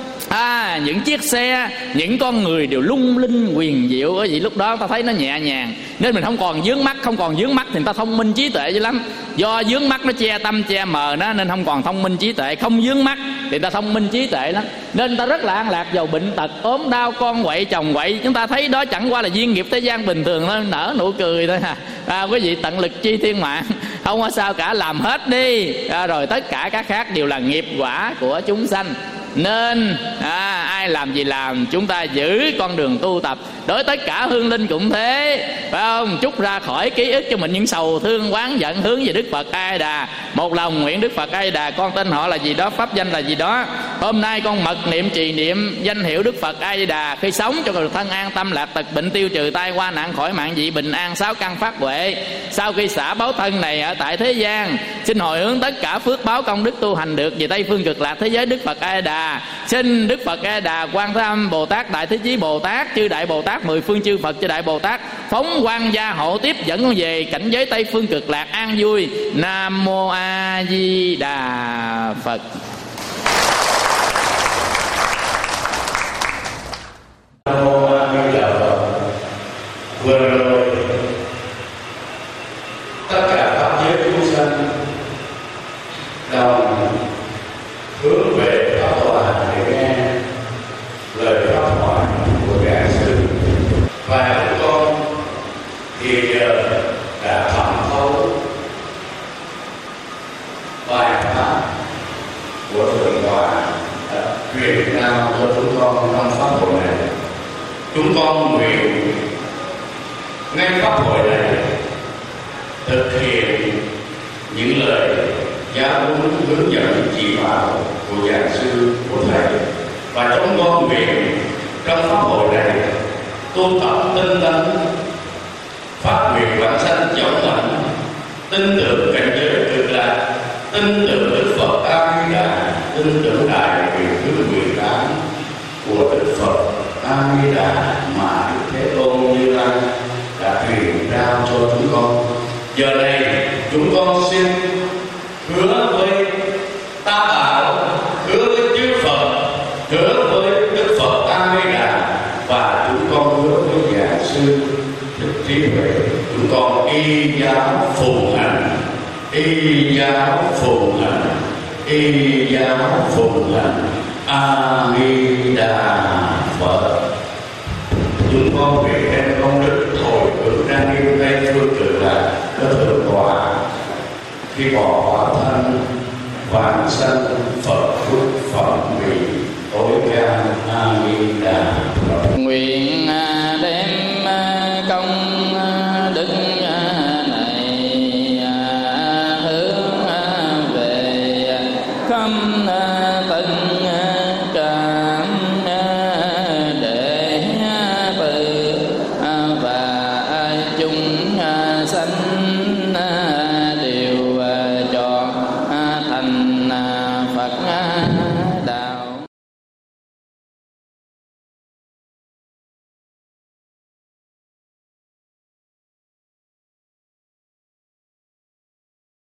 À, những chiếc xe, những con người đều lung linh quyền diệu. Ở vậy lúc đó ta thấy nó nhẹ nhàng, nên mình không còn vướng mắc. Không còn vướng mắc thì người ta thông minh trí tuệ dữ lắm. Do vướng mắc nó che tâm che mờ nó, nên không còn thông minh trí tuệ. Không vướng mắc thì người ta thông minh trí tuệ lắm. Nên ta rất là an lạc dầu bệnh tật, ốm đau, con quậy, chồng quậy. Chúng ta thấy đó chẳng qua là duyên nghiệp thế gian bình thường thôi, nở nụ cười thôi à. À, quý vị tận lực chi thiên mạng, không có sao cả, làm hết đi. À, rồi tất cả các khác đều là nghiệp quả của chúng sanh. Nên à, ai làm gì làm, chúng ta giữ con đường tu tập. Đối tất cả hương linh cũng thế, phải không? Trút ra khỏi ký ức cho mình những sầu thương oán giận, hướng về Đức Phật A Đà. Một lòng nguyện Đức Phật A Đà, con tên họ là gì đó, pháp danh là gì đó. Hôm nay con mật niệm trì niệm danh hiệu Đức Phật A Đà, khi sống cho người thân an tâm, lạc tật bệnh tiêu trừ, tai qua nạn khỏi mạng dị, bình an sáu căn phát huệ. Sau khi xả báo thân này ở tại thế gian, xin hồi hướng tất cả phước báo công đức tu hành được về Tây phương cực lạc thế giới Đức Phật A Đà. Xin Đức Phật A Đà, Quan Thế Âm Bồ Tát, Đại Thế Chí Bồ Tát, chư Đại Bồ Tát, mười phương chư Phật chư Đại Bồ Tát phóng quang gia hộ tiếp dẫn con về cảnh giới Tây phương cực lạc an vui. Nam Mô A Di Đà Phật. Nam Mô A Di Đà Phật. Vừa rồi tất cả pháp giới chúng sanh đồng hướng về pháp tọa để nghe lời pháp thoại của Giảng sư, và chúng con thì giờ đã thẩm thấu bài pháp của Thượng tọa đã truyền giao cho chúng con trong pháp hội này. Chúng con nguyện ngay pháp hội này thực hiện những lời giáo huấn hướng dẫn chỉ bảo của Giảng sư, của thầy, và chúng con nguyện trong pháp hội này tu tập tinh tấn, phát nguyện vãng sanh chóng mạnh, tin tưởng cảnh giới cực lạc, tin tưởng Đức Phật A Di Đà, tin tưởng đại nguyện thứ mười tám của Đức Phật A Di Đà mà Đức Thế Tôn Như Lai đã truyền giao cho chúng con. Giờ này chúng con xin hứa với Ta Bảo, hứa với chư Phật, hứa với Đức Phật A Di Đà, và chúng con hứa với Giảng sư Thích Trí Huệ, chúng con y giáo phụng hành, y giáo phụng hành, y giáo phụng hành. A Di Đà Phật. Chúng con nguyện đem công đức hồi hướng trang nghiêm Tây phương cực lạc cho Thượng tọa khi bỏ hóa thân vãng sanh Phật phúc phẩm vị tối cao. A Di Đà Phật. Nguyện đem công đức này hướng về khắp tất cả đệ tử và chúng sanh đều chọn thành Phật